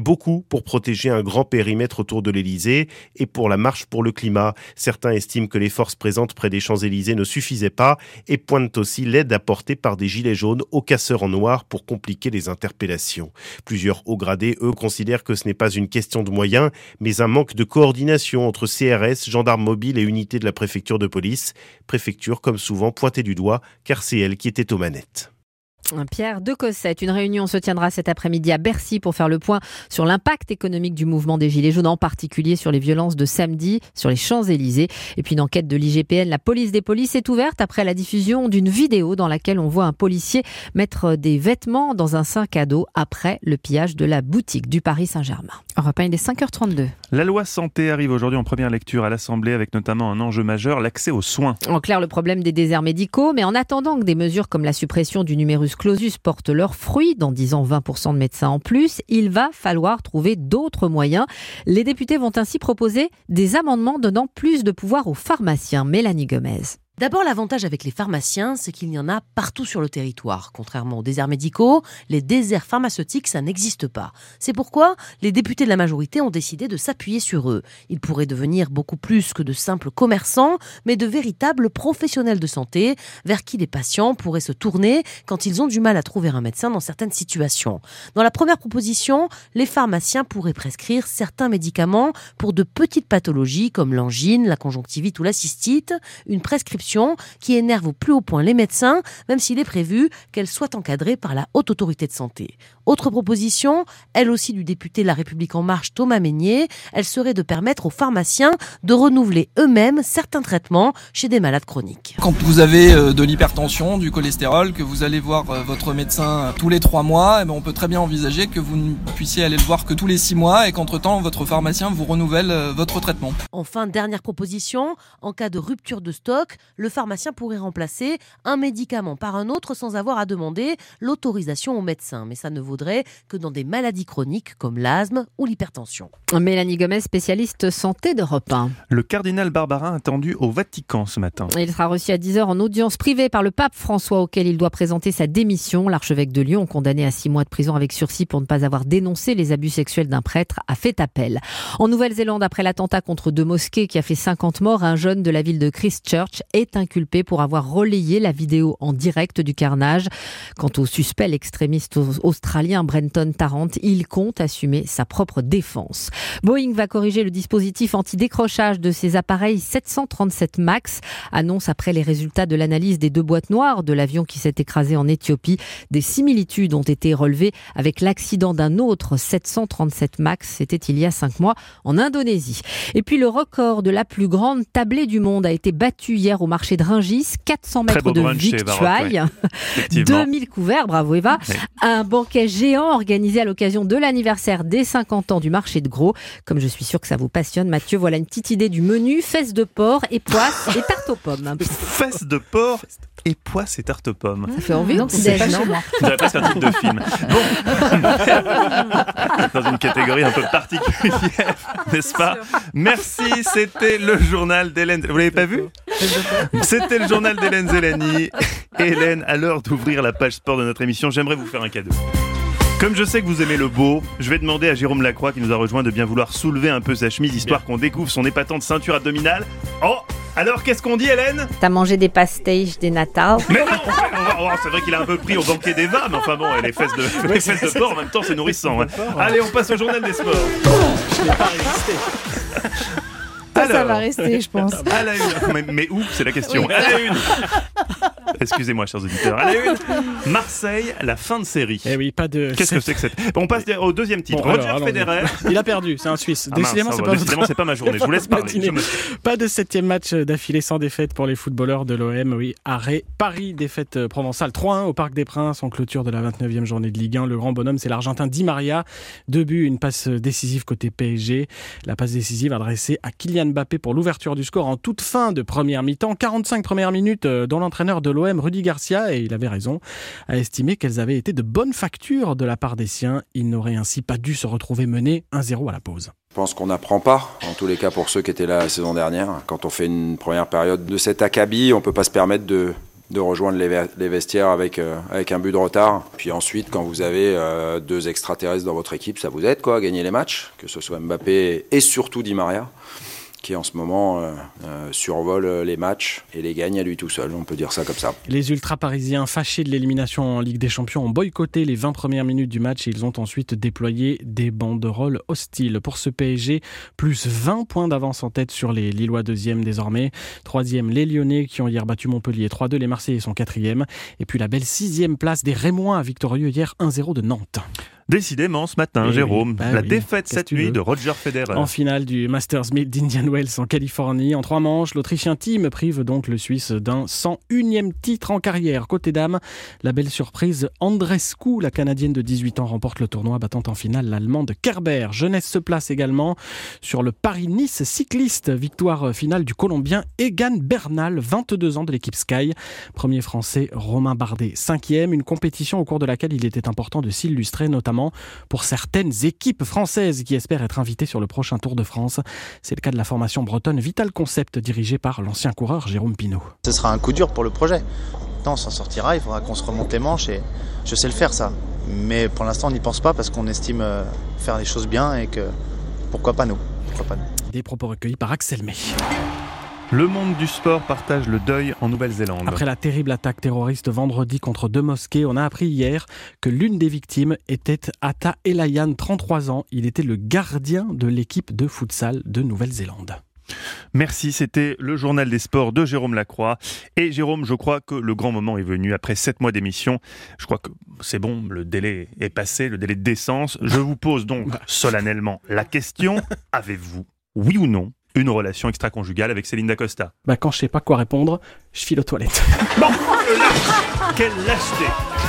pour protéger un grand périmètre autour de l'Élysée et pour la marche pour le climat. Certains estiment que les forces présentes près des Champs-Élysées ne suffisaient pas et pointent aussi l'aide apportée par des gilets jaunes aux casseurs en noir pour compliquer les interpellations. Plusieurs hauts gradés, eux, considèrent que ce n'est pas une question de moyens, mais un manque de coordination entre CRS, gendarmes mobiles et unités de la préfecture de police. Préfecture, comme souvent, pointée du doigt, car c'est elle qui était aux manettes. Pierre de Cossette, une réunion se tiendra cet après-midi à Bercy pour faire le point sur l'impact économique du mouvement des Gilets jaunes, en particulier sur les violences de samedi sur les Champs-Élysées. Et puis une enquête de l'IGPN, la police des polices, est ouverte après la diffusion d'une vidéo dans laquelle on voit un policier mettre des vêtements dans un sac à dos après le pillage de la boutique du Paris Saint-Germain. Europe 1, il est 5h32. La loi santé arrive aujourd'hui en première lecture à l'Assemblée avec notamment un enjeu majeur, l'accès aux soins. En clair, le problème des déserts médicaux, mais en attendant que des mesures comme la suppression du numerus clausus portent leurs fruits, dans 10 ans 20% de médecins en plus, il va falloir trouver d'autres moyens. Les députés vont ainsi proposer des amendements donnant plus de pouvoir aux pharmaciens. Mélanie Gomez. D'abord, l'avantage avec les pharmaciens, c'est qu'il y en a partout sur le territoire. Contrairement aux déserts médicaux, les déserts pharmaceutiques, ça n'existe pas. C'est pourquoi les députés de la majorité ont décidé de s'appuyer sur eux. Ils pourraient devenir beaucoup plus que de simples commerçants, mais de véritables professionnels de santé, vers qui les patients pourraient se tourner quand ils ont du mal à trouver un médecin dans certaines situations. Dans la première proposition, les pharmaciens pourraient prescrire certains médicaments pour de petites pathologies comme l'angine, la conjonctivite ou la cystite, une prescription qui énerve au plus haut point les médecins, même s'il est prévu qu'elle soit encadrée par la Haute Autorité de Santé. Autre proposition, elle aussi du député La République En Marche Thomas Mesnier, elle serait de permettre aux pharmaciens de renouveler eux-mêmes certains traitements chez des malades chroniques. Quand vous avez de l'hypertension, du cholestérol, que vous allez voir votre médecin tous les 3 mois, on peut très bien envisager que vous ne puissiez aller le voir que tous les 6 mois et qu'entre-temps, votre pharmacien vous renouvelle votre traitement. Enfin, dernière proposition, en cas de rupture de stock, le pharmacien pourrait remplacer un médicament par un autre sans avoir à demander l'autorisation au médecin. Mais ça ne vaudrait que dans des maladies chroniques comme l'asthme ou l'hypertension. Mélanie Gomez, spécialiste santé d'Europe 1. Le cardinal Barbarin attendu au Vatican ce matin. Il sera reçu à 10h en audience privée par le pape François, auquel il doit présenter sa démission. L'archevêque de Lyon, condamné à 6 mois de prison avec sursis pour ne pas avoir dénoncé les abus sexuels d'un prêtre, a fait appel. En Nouvelle-Zélande, après l'attentat contre 2 mosquées qui a fait 50 morts, un jeune de la ville de Christchurch est inculpé pour avoir relayé la vidéo en direct du carnage. Quant au suspect, l'extrémiste australien Brenton Tarrant, il compte assumer sa propre défense. Boeing va corriger le dispositif anti-décrochage de ses appareils 737 MAX, annonce après les résultats de l'analyse des 2 boîtes noires de l'avion qui s'est écrasé en Éthiopie. Des similitudes ont été relevées avec l'accident d'un autre 737 MAX, c'était il y a 5 mois en Indonésie. Et puis le record de la plus grande tablée du monde a été battu hier au marché de Rungis, 400 mètres de victuailles, 2000 couverts, bravo Eva, un banquet géant organisé à l'occasion de l'anniversaire des 50 ans du marché de Gros. Comme je suis sûre que ça vous passionne, Mathieu, voilà une petite idée du menu: fesses de porc et poisses et tarte aux pommes. Fesses de porc et poisses et tarte aux pommes. Ça fait envie, donc c'est passionnant. On dirait presque un titre de film. Bon, dans une catégorie un peu particulière, n'est-ce pas? Merci, c'était le journal d'Hélène. Vous l'avez pas vu? C'était le journal d'Hélène Zélani. Hélène, à l'heure d'ouvrir la page sport de notre émission, j'aimerais vous faire un cadeau. Comme je sais que vous aimez le beau, je vais demander à Jérôme Lacroix, qui nous a rejoint, de bien vouloir soulever un peu sa chemise, histoire qu'on découvre son épatante ceinture abdominale. Oh, alors qu'est-ce qu'on dit, Hélène? T'as mangé des pastéis des Natal? Mais non, c'est vrai qu'il a un peu pris au banquet des vannes, mais enfin bon, les fesses de porc en même temps, c'est nourrissant. Hein. Allez, on passe au journal des sports. Je n'ai pas résisté. Alors, ça va rester, je pense. À la une. Mais où? C'est la question. Oui. À la une. Excusez-moi, chers auditeurs. À la une. Marseille, la fin de série. Eh oui, pas de. Qu'est-ce que c'est que cette. On passe au deuxième titre. Bon, Roger Federer. Il a perdu, c'est un Suisse. Décidément, c'est pas ma journée. Je vous laisse parler. Pas de 7e match d'affilée sans défaite pour les footballeurs de l'OM. Oui, arrêt Paris, défaite provençale 3-1 au Parc des Princes en clôture de la 29e journée de Ligue 1. Le grand bonhomme, c'est l'Argentin Di Maria. 2 buts, une passe décisive côté PSG. La passe décisive adressée à Kylian Mbappé pour l'ouverture du score en toute fin de première mi-temps. 45 premières minutes dont l'entraîneur de l'OM, Rudy Garcia, et il avait raison, a estimé qu'elles avaient été de bonne facture de la part des siens. Il n'aurait ainsi pas dû se retrouver mené 1-0 à la pause. Je pense qu'on n'apprend pas, en tous les cas pour ceux qui étaient là la saison dernière. Quand on fait une première période de cet acabit, on ne peut pas se permettre de de rejoindre les vestiaires avec un but de retard. Puis ensuite, quand vous avez 2 extraterrestres dans votre équipe, ça vous aide à gagner les matchs, que ce soit Mbappé et surtout Di Maria, qui en ce moment survole les matchs et les gagne à lui tout seul, on peut dire ça comme ça. Les ultra-parisiens fâchés de l'élimination en Ligue des Champions ont boycotté les 20 premières minutes du match et ils ont ensuite déployé des banderoles hostiles. Pour ce PSG, plus 20 points d'avance en tête sur les Lillois 2e désormais. 3e, les Lyonnais qui ont hier battu Montpellier 3-2, les Marseillais sont 4e. Et puis la belle 6e place des Rémois, victorieux hier 1-0 de Nantes. Décidément, ce matin, Jérôme, la défaite cette nuit de Roger Federer. En finale du Masters d'Indian Wells en Californie, en 3 manches, l'Autrichien Thiem prive donc le Suisse d'un 101e titre en carrière. Côté dames, la belle surprise, Andreescu, la Canadienne de 18 ans, remporte le tournoi, battant en finale l'Allemande Kerber. Jeunesse se place également sur le Paris-Nice cycliste. Victoire finale du Colombien Egan Bernal, 22 ans de l'équipe Sky. Premier Français, Romain Bardet, 5e. Une compétition au cours de laquelle il était important de s'illustrer, notamment pour certaines équipes françaises qui espèrent être invitées sur le prochain Tour de France. C'est le cas de la formation bretonne Vital Concept, dirigée par l'ancien coureur Jérôme Pinault. Ce sera un coup dur pour le projet. On s'en sortira, il faudra qu'on se remonte les manches et je sais le faire ça. Mais pour l'instant on n'y pense pas parce qu'on estime faire les choses bien et que pourquoi pas nous. Des propos recueillis par Axel May. Le monde du sport partage le deuil en Nouvelle-Zélande. Après la terrible attaque terroriste vendredi contre 2 mosquées, on a appris hier que l'une des victimes était Atta Elayan, 33 ans. Il était le gardien de l'équipe de futsal de Nouvelle-Zélande. Merci, c'était le journal des sports de Jérôme Lacroix. Et Jérôme, je crois que le grand moment est venu. Après 7 mois d'émission, je crois que c'est bon, le délai est passé, le délai de décence. Je vous pose donc solennellement la question, avez-vous, oui ou non, une relation extra-conjugale avec Céline Dacosta? Quand je sais pas quoi répondre, je file aux toilettes. Bon, quelle lâcheté!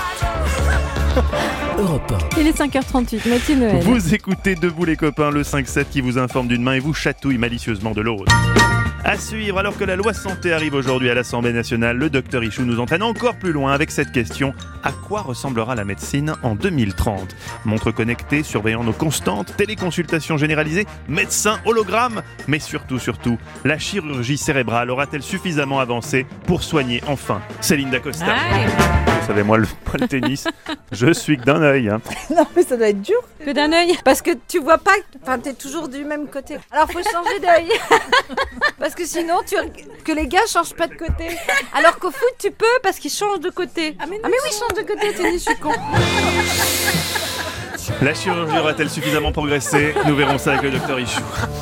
Europe 1. Il est 5h38, Mathieu Noël. Vous écoutez Debout les copains, le 5-7 qui vous informe d'une main et vous chatouille malicieusement de l'autre. À suivre, alors que la loi santé arrive aujourd'hui à l'Assemblée nationale, le docteur Ichou nous entraîne encore plus loin avec cette question. À quoi ressemblera la médecine en 2030? Montre connectée, surveillant nos constantes, téléconsultation généralisée, médecin hologramme. Mais surtout, la chirurgie cérébrale aura-t-elle suffisamment avancé pour soigner enfin Céline Dacosta? Vous savez, moi, le tennis, je suis que d'un œil. Non, mais ça doit être dur. Que d'un œil. Parce que tu vois pas, t'es toujours du même côté. Alors faut changer d'œil. Parce que sinon, que les gars changent pas de côté. Alors qu'au foot, tu peux parce qu'ils changent de côté. Ah mais oui, change de côté, tennis, je suis con. La chirurgie aura-t-elle suffisamment progressé? Nous verrons ça avec le docteur Ichou.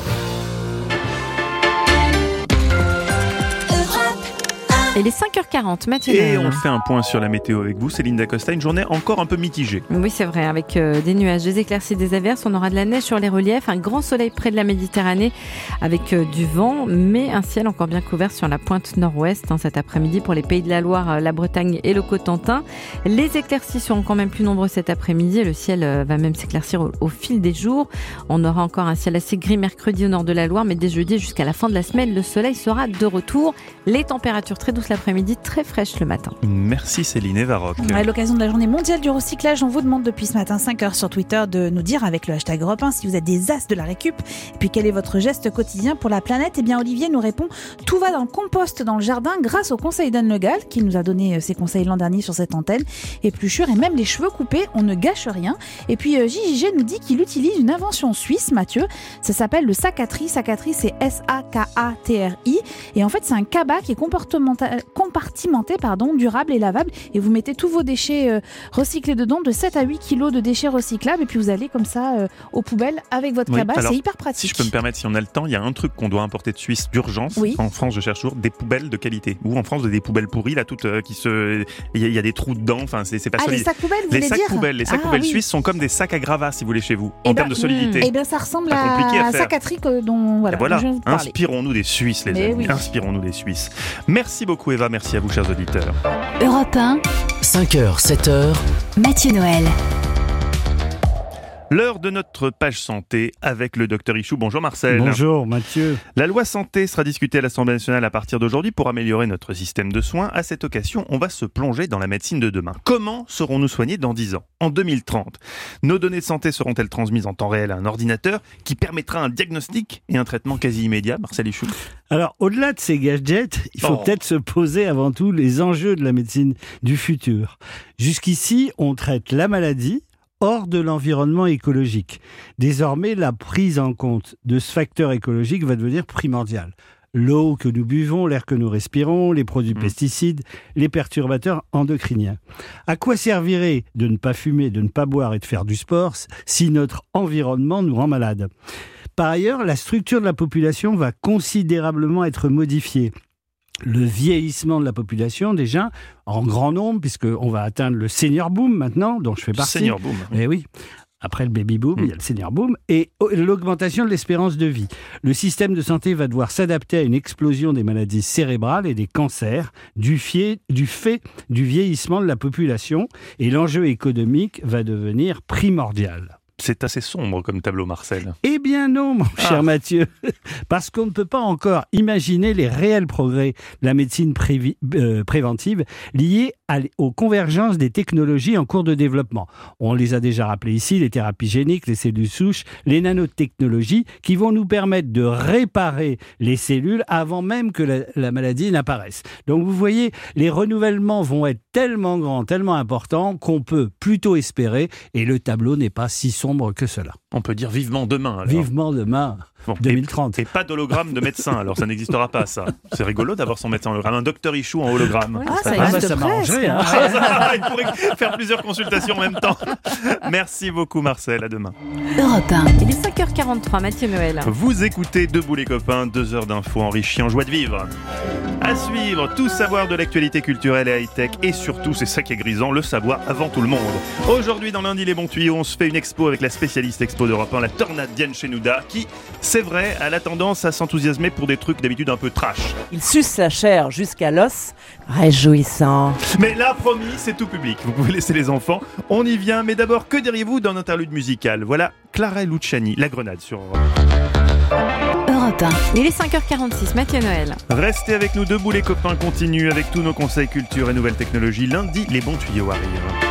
Il est 5h40, Mathieu. Et on fait un point sur la météo avec vous, Céline Dacosta. Une journée encore un peu mitigée. Oui, c'est vrai, avec des nuages, des éclaircies, des averses. On aura de la neige sur les reliefs, un grand soleil près de la Méditerranée avec du vent, mais un ciel encore bien couvert sur la pointe nord-ouest cet après-midi pour les Pays de la Loire, la Bretagne et le Cotentin. Les éclaircies seront quand même plus nombreux cet après-midi. Le ciel va même s'éclaircir au fil des jours. On aura encore un ciel assez gris mercredi au nord de la Loire, mais dès jeudi jusqu'à la fin de la semaine, le soleil sera de retour. Les températures très douces l'après-midi, très fraîche le matin. Merci Céline Evaroc. À l'occasion de la journée mondiale du recyclage, on vous demande depuis ce matin 5h sur Twitter de nous dire avec le hashtag Europe 1 si vous êtes des as de la récup et puis quel est votre geste quotidien pour la planète. Eh bien Olivier nous répond: tout va dans le compost dans le jardin grâce au conseil d'Anne Le Gall qui nous a donné ses conseils l'an dernier sur cette antenne. Épluchure et même les cheveux coupés, on ne gâche rien. Et puis JJG nous dit qu'il utilise une invention suisse, Mathieu, ça s'appelle le sac-à-tri. Sac-à-tri, c'est S-A-K-A-T-R-I et en fait c'est un cabas qui est compartimenté, durable et lavable, et vous mettez tous vos déchets recyclés dedans, de 7 à 8 kilos de déchets recyclables, et puis vous allez comme ça aux poubelles avec votre cabas. C'est hyper pratique. Si je peux me permettre, si on a le temps, il y a un truc qu'on doit importer de Suisse d'urgence. Oui. En France, je cherche toujours des poubelles de qualité. Ou en France, des poubelles pourries, là, toutes il y a des trous dedans. Enfin, c'est pas solide. Les sacs poubelles, vous voulez dire Les sacs poubelles suisses sont comme des sacs à gravats, si vous voulez, chez vous, en termes de solidité. Et bien, ça ressemble à un sac-à-tri dont voilà, je viens de vous parler. Inspirons-nous des Suisses, les amis. Oui. Inspirons-nous des Suisses. Merci beaucoup, Eva. Merci à vous, chers auditeurs. Europe 1. 5h, 7h. Mathieu Noël. L'heure de notre page santé avec le docteur Ichou. Bonjour Marcel. Bonjour Mathieu. La loi santé sera discutée à l'Assemblée nationale à partir d'aujourd'hui pour améliorer notre système de soins. À cette occasion, on va se plonger dans la médecine de demain. Comment serons-nous soignés dans 10 ans ? En 2030, nos données de santé seront-elles transmises en temps réel à un ordinateur qui permettra un diagnostic et un traitement quasi immédiat ? Marcel Ichou. Alors, au-delà de ces gadgets, il faut peut-être se poser avant tout les enjeux de la médecine du futur. Jusqu'ici, on traite la maladie hors de l'environnement écologique. Désormais, la prise en compte de ce facteur écologique va devenir primordiale. L'eau que nous buvons, l'air que nous respirons, les produits pesticides, les perturbateurs endocriniens. À quoi servirait de ne pas fumer, de ne pas boire et de faire du sport si notre environnement nous rend malades ? Par ailleurs, la structure de la population va considérablement être modifiée. Le vieillissement de la population, déjà, en grand nombre, puisqu'on va atteindre le senior boom maintenant, dont je fais partie. Senior boom. Eh oui. Après le baby boom, il y a le senior boom, et l'augmentation de l'espérance de vie. Le système de santé va devoir s'adapter à une explosion des maladies cérébrales et des cancers du fait du vieillissement de la population, et l'enjeu économique va devenir primordial. C'est assez sombre comme tableau, Marcel. Eh bien non, mon cher Mathieu, parce qu'on ne peut pas encore imaginer les réels progrès de la médecine préventive liés aux convergences des technologies en cours de développement. On les a déjà rappelées ici, les thérapies géniques, les cellules souches, les nanotechnologies qui vont nous permettre de réparer les cellules avant même que la maladie n'apparaisse. Donc vous voyez, les renouvellements vont être tellement grands, tellement importants qu'on peut plutôt espérer, et le tableau n'est pas si sombre que cela. On peut dire vivement demain, alors. Vivement demain, 2030. Et pas d'hologramme de médecin, alors ça n'existera pas, ça. C'est rigolo d'avoir son médecin en hologramme, un docteur Ichou en hologramme. Ça m'arrangerait. Hein. Il pourrait faire plusieurs consultations en même temps. Merci beaucoup Marcel, à demain. Europe 1. Il est 5h43, Mathieu Noël. Vous écoutez Debout les copains, 2 heures d'infos enrichies en joie de vivre. À suivre, tout savoir de l'actualité culturelle et high-tech, et surtout, c'est ça qui est grisant, le savoir avant tout le monde. Aujourd'hui, dans Lundi les bons tuyaux, on se fait une expo avec la spécialiste expo d'Europe 1, la tornade Diane Chenouda, qui, c'est vrai, a la tendance à s'enthousiasmer pour des trucs d'habitude un peu trash. Il suce la chair jusqu'à l'os, réjouissant. Mais là, promis, c'est tout public, vous pouvez laisser les enfants, on y vient, mais d'abord, que diriez-vous d'un interlude musical ? Voilà Clara Luciani, La Grenade sur Europe 1. Il est 5h46, Mathieu Noël. Restez avec nous, Debout les copains continue avec tous nos conseils culture et nouvelles technologies. Lundi, les bons tuyaux arrivent.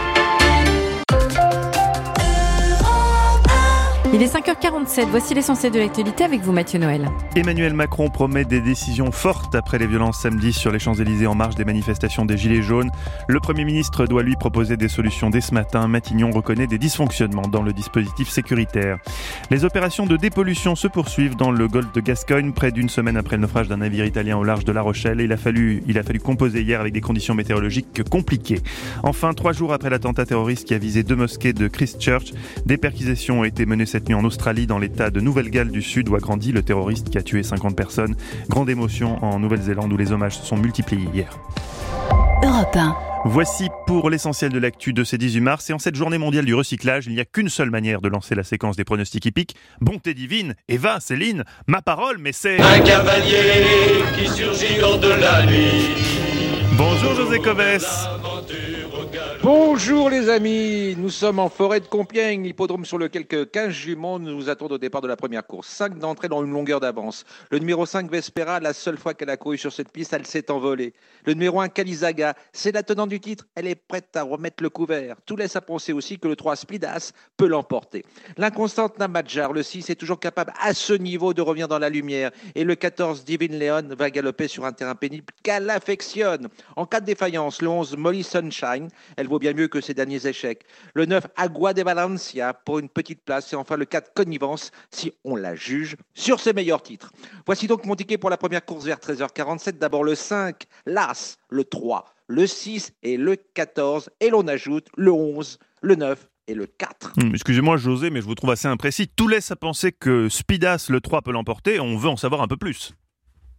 Il est 5h47, voici l'essentiel de l'actualité avec vous Mathieu Noël. Emmanuel Macron promet des décisions fortes après les violences samedi sur les Champs-Élysées en marge des manifestations des Gilets jaunes. Le Premier ministre doit lui proposer des solutions dès ce matin. Matignon reconnaît des dysfonctionnements dans le dispositif sécuritaire. Les opérations de dépollution se poursuivent dans le golfe de Gascogne, près d'une semaine après le naufrage d'un navire italien au large de La Rochelle. Il a fallu composer hier avec des conditions météorologiques compliquées. Enfin, 3 jours après l'attentat terroriste qui a visé 2 mosquées de Christchurch, des perquisitions ont été menées cette nuit en Australie, dans l'état de Nouvelle-Galles du Sud, où a grandi le terroriste qui a tué 50 personnes. Grande émotion en Nouvelle-Zélande, où les hommages se sont multipliés hier. Europe 1. Voici pour l'essentiel de l'actu de ce 18 mars. Et en cette journée mondiale du recyclage, il n'y a qu'une seule manière de lancer la séquence des pronostics hippiques. Bonté divine, Eva, Céline, ma parole, mais c'est... un cavalier qui surgit hors de la nuit. Bonjour José Coves. Bonjour les amis, nous sommes en forêt de Compiègne, l'hippodrome sur lequel 15 juments nous attendent au départ de la première course. 5 d'entrée dans une longueur d'avance. Le numéro 5 Vespera, la seule fois qu'elle a couru sur cette piste, elle s'est envolée. Le numéro 1 Calizaga, c'est la tenante du titre, elle est prête à remettre le couvert. Tout laisse à penser aussi que le 3 Spidas peut l'emporter. L'inconstante Namadjar, le 6, est toujours capable à ce niveau de revenir dans la lumière. Et le 14 Divine Leon va galoper sur un terrain pénible qu'elle affectionne. En cas de défaillance, le 11 Molly Sunshine, elle vaut bien mieux que ses derniers échecs. Le 9 Agua de Valencia pour une petite place. Et enfin le 4 Connivence si on la juge sur ses meilleurs titres. Voici donc mon ticket pour la première course vers 13h47. D'abord le 5, l'As, le 3, le 6 et le 14. Et l'on ajoute le 11, le 9 et le 4. Excusez-moi José, mais je vous trouve assez imprécis. Tout laisse à penser que Spidas, le 3, peut l'emporter. On veut en savoir un peu plus.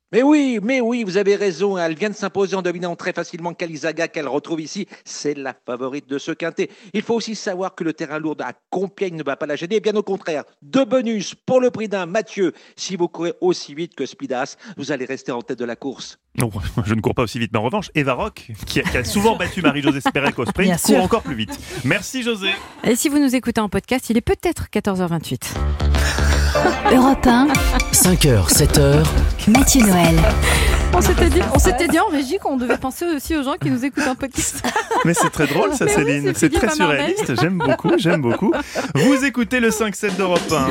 Mais oui, vous avez raison. Elle vient de s'imposer en dominant très facilement Kalisaga qu'elle retrouve ici. C'est la favorite de ce quintet. Il faut aussi savoir que le terrain lourd à Compiègne ne va pas la gêner. Bien au contraire, 2 bonus pour le prix d'un. Mathieu, si vous courez aussi vite que Spidas, vous allez rester en tête de la course. Non, je ne cours pas aussi vite. Mais en revanche, Eva Rock, qui a souvent battu Marie-Josée Spérec au sprint, court encore plus vite. Merci José. Et si vous nous écoutez en podcast, il est peut-être 14h28. Europe 1, 5h, 7h, Mathieu Noël. On s'était dit en régie qu'on devait penser aussi aux gens qui nous écoutent en podcast. Mais c'est très drôle ça, Céline. Oui, c'est très surréaliste. J'aime beaucoup. Vous écoutez le 5-7 d'Europe 1.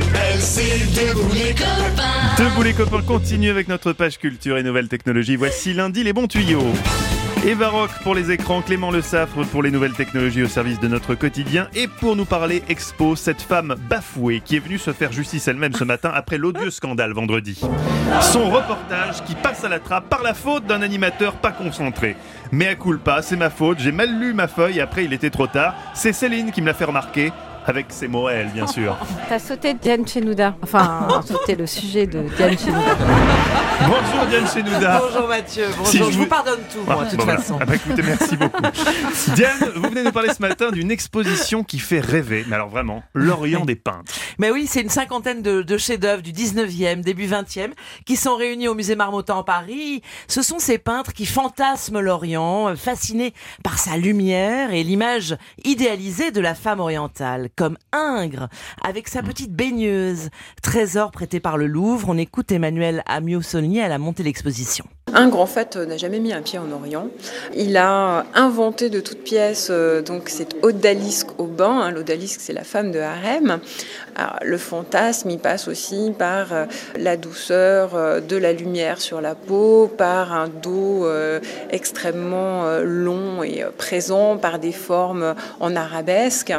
Debout les copains continue avec notre page culture et nouvelles technologies. Voici lundi les bons tuyaux. Eva Rock pour les écrans, Clément Le Saffre pour les nouvelles technologies au service de notre quotidien et pour nous parler expo, cette femme bafouée qui est venue se faire justice elle-même ce matin après l'odieux scandale vendredi. Son reportage qui passe à la trappe par la faute d'un animateur pas concentré. Mea culpa, c'est ma faute, j'ai mal lu ma feuille, après il était trop tard. C'est Céline qui me l'a fait remarquer. Avec ses mots à elle, bien sûr. T'as sauté Diane Chenouda. Enfin, sauté le sujet de Diane Chenouda. Bonjour Diane Chenouda. Bonjour Mathieu, bonjour. Je vous pardonne tout, moi, de toute façon. Voilà. Écoutez, merci beaucoup. Diane, vous venez nous parler ce matin d'une exposition qui fait rêver. Mais alors vraiment, l'Orient des peintres. Mais oui, c'est une cinquantaine de chefs-d'œuvre du 19e, début 20e, qui sont réunis au musée Marmottan à Paris. Ce sont ces peintres qui fantasment l'Orient, fascinés par sa lumière et l'image idéalisée de la femme orientale. Comme Ingres, avec sa petite baigneuse. Trésor prêté par le Louvre, on écoute Emmanuel Amiot-Saulnier à la montée de l'exposition. Ingres, en fait, n'a jamais mis un pied en Orient. Il a inventé de toutes pièces donc cette odalisque au bain. L'odalisque, c'est la femme de harem. Alors, le fantasme, il passe aussi par la douceur de la lumière sur la peau, par un dos extrêmement long et présent, par des formes en arabesque.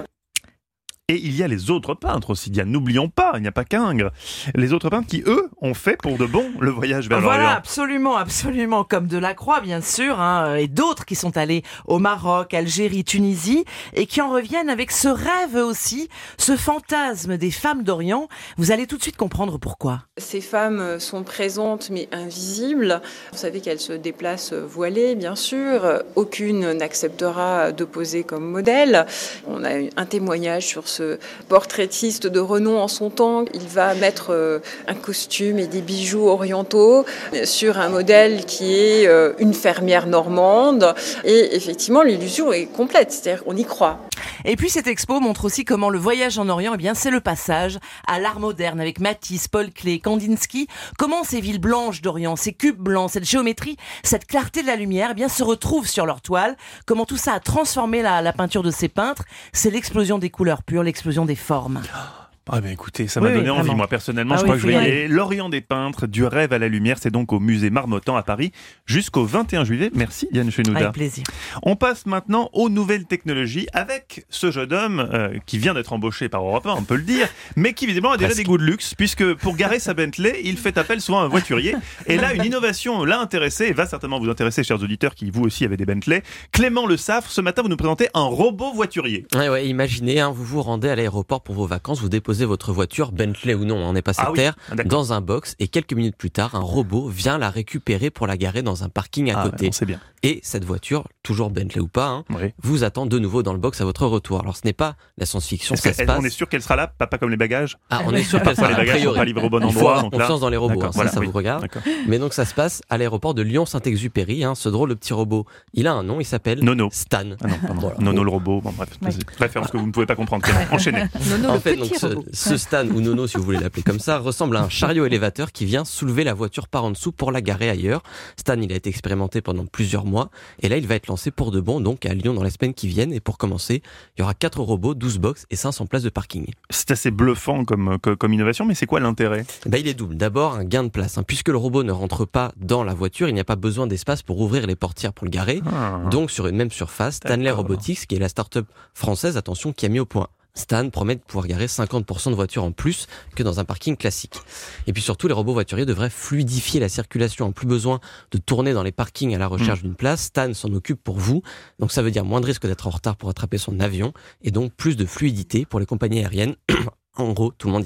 Et il y a les autres peintres aussi, Diane. N'oublions pas, il n'y a pas qu'Ingres. Les autres peintres qui, eux, ont fait pour de bon le voyage vers l'Orient. Voilà, absolument. Comme Delacroix, bien sûr, et d'autres qui sont allés au Maroc, Algérie, Tunisie, et qui en reviennent avec ce rêve aussi, ce fantasme des femmes d'Orient. Vous allez tout de suite comprendre pourquoi. Ces femmes sont présentes mais invisibles. Vous savez qu'elles se déplacent voilées, bien sûr. Aucune n'acceptera de poser comme modèle. On a un témoignage sur ce portraitiste de renom en son temps. Il va mettre un costume et des bijoux orientaux sur un modèle qui est une fermière normande. Et effectivement, l'illusion est complète, c'est-à-dire qu'on y croit. Et puis cette expo montre aussi comment le voyage en Orient, c'est le passage à l'art moderne avec Matisse, Paul Klee, Kandinsky. Comment ces villes blanches d'Orient, ces cubes blancs, cette géométrie, cette clarté de la lumière, se retrouvent sur leur toile. Comment tout ça a transformé la peinture de ces peintres. C'est l'explosion des couleurs pures, l'explosion des formes. Ah ben écoutez, ça m'a donné envie, moi personnellement, je crois que je vais y aller. L'Orient des peintres, du rêve à la lumière, c'est donc au musée Marmottan à Paris jusqu'au 21 juillet. Merci Diane Chenouda. Avec plaisir. On passe maintenant aux nouvelles technologies avec ce jeune homme qui vient d'être embauché par Europe 1, on peut le dire, mais qui visiblement a déjà des goûts de luxe, puisque pour garer sa Bentley, il fait appel souvent à un voiturier. Et là, une innovation l'a intéressé, et va certainement vous intéresser, chers auditeurs, qui vous aussi avez des Bentley. Clément Le Saffre, ce matin, vous nous présentez un robot voiturier. Ouais, imaginez, vous vous rendez à l'aéroport pour vos vacances, vous déposez votre voiture, Bentley ou non, on est passé terre, dans un box, et quelques minutes plus tard, un robot vient la récupérer pour la garer dans un parking à côté. C'est bien. Et cette voiture, toujours Bentley ou pas, vous attend de nouveau dans le box à votre retour. Alors ce n'est pas la science-fiction, ça se passe. On est sûr qu'elle sera là, pas comme les bagages. On est sûr qu'elle sera là. Les bagages sont pas livrés au bon endroit. Il faut confiance dans les robots, ça vous regarde. Mais donc ça se passe à l'aéroport de Lyon-Saint-Exupéry, ce drôle de petit robot. Il a un nom, il s'appelle Nono. Stan. Nono le robot, bref, référence que vous ne pouvez pas comprendre. Enchaînez. Nono, en fait, donc, ce Stan ou Nono, si vous voulez l'appeler comme ça, ressemble à un chariot élévateur qui vient soulever la voiture par en dessous pour la garer ailleurs. Stan, il a été expérimenté pendant plusieurs mois et là, il va être lancé pour de bon, donc à Lyon dans les semaines qui viennent. Et pour commencer, il y aura 4 robots, 12 box et 500 places de parking. C'est assez bluffant comme innovation, mais c'est quoi l'intérêt ? Il est double. D'abord, un gain de place. Puisque le robot ne rentre pas dans la voiture, il n'y a pas besoin d'espace pour ouvrir les portières pour le garer. Donc, sur une même surface, Stanley Robotics, qui est la start-up française, attention, qui a mis au point Stan promet de pouvoir garer 50% de voitures en plus que dans un parking classique. Et puis surtout, les robots voituriers devraient fluidifier la circulation. Plus besoin de tourner dans les parkings à la recherche d'une place. Stan s'en occupe pour vous. Donc ça veut dire moins de risque d'être en retard pour attraper son avion et donc plus de fluidité pour les compagnies aériennes. En gros, tout le monde y gagne.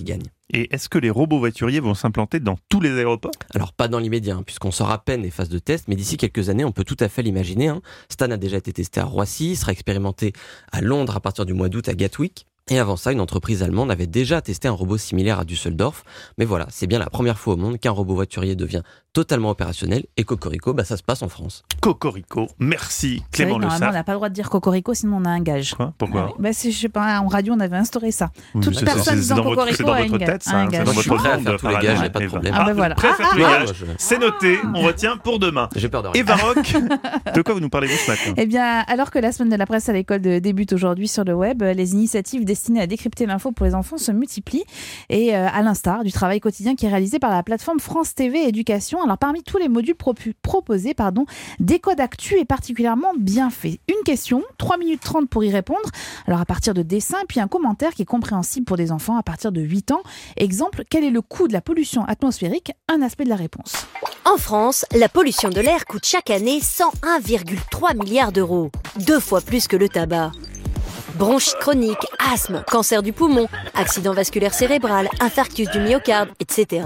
Et est-ce que les robots voituriers vont s'implanter dans tous les aéroports ? Alors pas dans l'immédiat, puisqu'on sort à peine des phases de test, mais d'ici quelques années, on peut tout à fait l'imaginer. Stan a déjà été testé à Roissy, sera expérimenté à Londres à partir du mois d'août à Gatwick. Et avant ça, une entreprise allemande avait déjà testé un robot similaire à Düsseldorf. Mais voilà, c'est bien la première fois au monde qu'un robot voiturier devient totalement opérationnel. Et Cocorico, ça se passe en France. Cocorico, merci Clément Le Normalement, on n'a pas le droit de dire Cocorico, sinon on a un gage. Quoi ? Pourquoi ? Je sais pas, en radio, on avait instauré ça. Oui, Toute personne disant Cocorico a une tête, un gage. Je suis prêt à faire tous les gages, il n'y a pas de problème. Voilà. Prêt à faire tous les gages. C'est noté, on retient pour demain. J'ai peur de rien. Eva Rock, de quoi vous nous parlez-vous ce matin ? Eh bien, alors que la semaine de la presse à l'école débute aujourd'hui sur le web, les initiatives destinées à décrypter l'info pour les enfants se multiplient. Et à l'instar du travail quotidien qui est réalisé par la plateforme France TV Éducation. Alors, parmi tous les modules proposés, Décode Actu est particulièrement bien fait. Une question, 3 minutes 30 pour y répondre. Alors, à partir de dessins, puis un commentaire qui est compréhensible pour des enfants à partir de 8 ans. Exemple, quel est le coût de la pollution atmosphérique ? Un aspect de la réponse. En France, la pollution de l'air coûte chaque année 101,3 milliards d'euros. 2 fois plus que le tabac. Bronchite chronique, asthme, cancer du poumon, accident vasculaire cérébral, infarctus du myocarde, etc.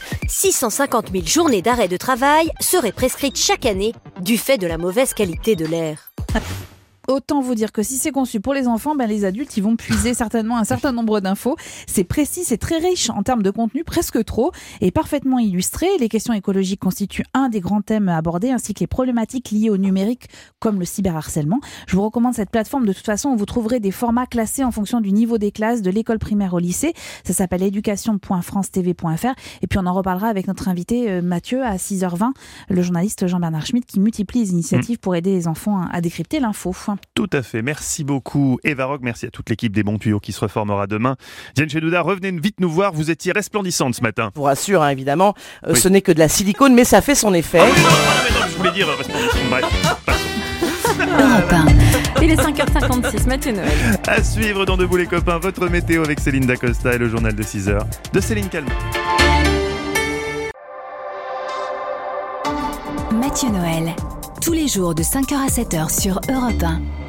650 000 journées d'arrêt de travail seraient prescrites chaque année du fait de la mauvaise qualité de l'air. Autant vous dire que si c'est conçu pour les enfants, les adultes ils vont puiser certainement un certain nombre d'infos. C'est précis, c'est très riche en termes de contenu, presque trop, et parfaitement illustré. Les questions écologiques constituent un des grands thèmes abordés, ainsi que les problématiques liées au numérique, comme le cyberharcèlement. Je vous recommande cette plateforme. De toute façon, où vous trouverez des formats classés en fonction du niveau des classes, de l'école primaire au lycée. Ça s'appelle éducation.francetv.fr. Et puis on en reparlera avec notre invité Mathieu à 6h20, le journaliste Jean-Bernard Schmitt, qui multiplie les initiatives pour aider les enfants à décrypter l'info. Tout à fait, merci beaucoup Eva Rock, merci à toute l'équipe des Bons Tuyaux qui se reformera demain. Diane Chedouda, revenez vite nous voir, vous étiez resplendissante ce matin. Je vous rassure, évidemment, ce n'est que de la silicone, mais ça fait son effet. Ah oui, non, je voulais dire resplendissante, bref, passons. Europe 1. Il est 5h56, Mathieu Noël. À suivre dans Debout les copains, votre météo avec Céline Dacosta et le journal de 6h de Céline Calment. Mathieu Noël. Tous les jours de 5h à 7h sur Europe 1.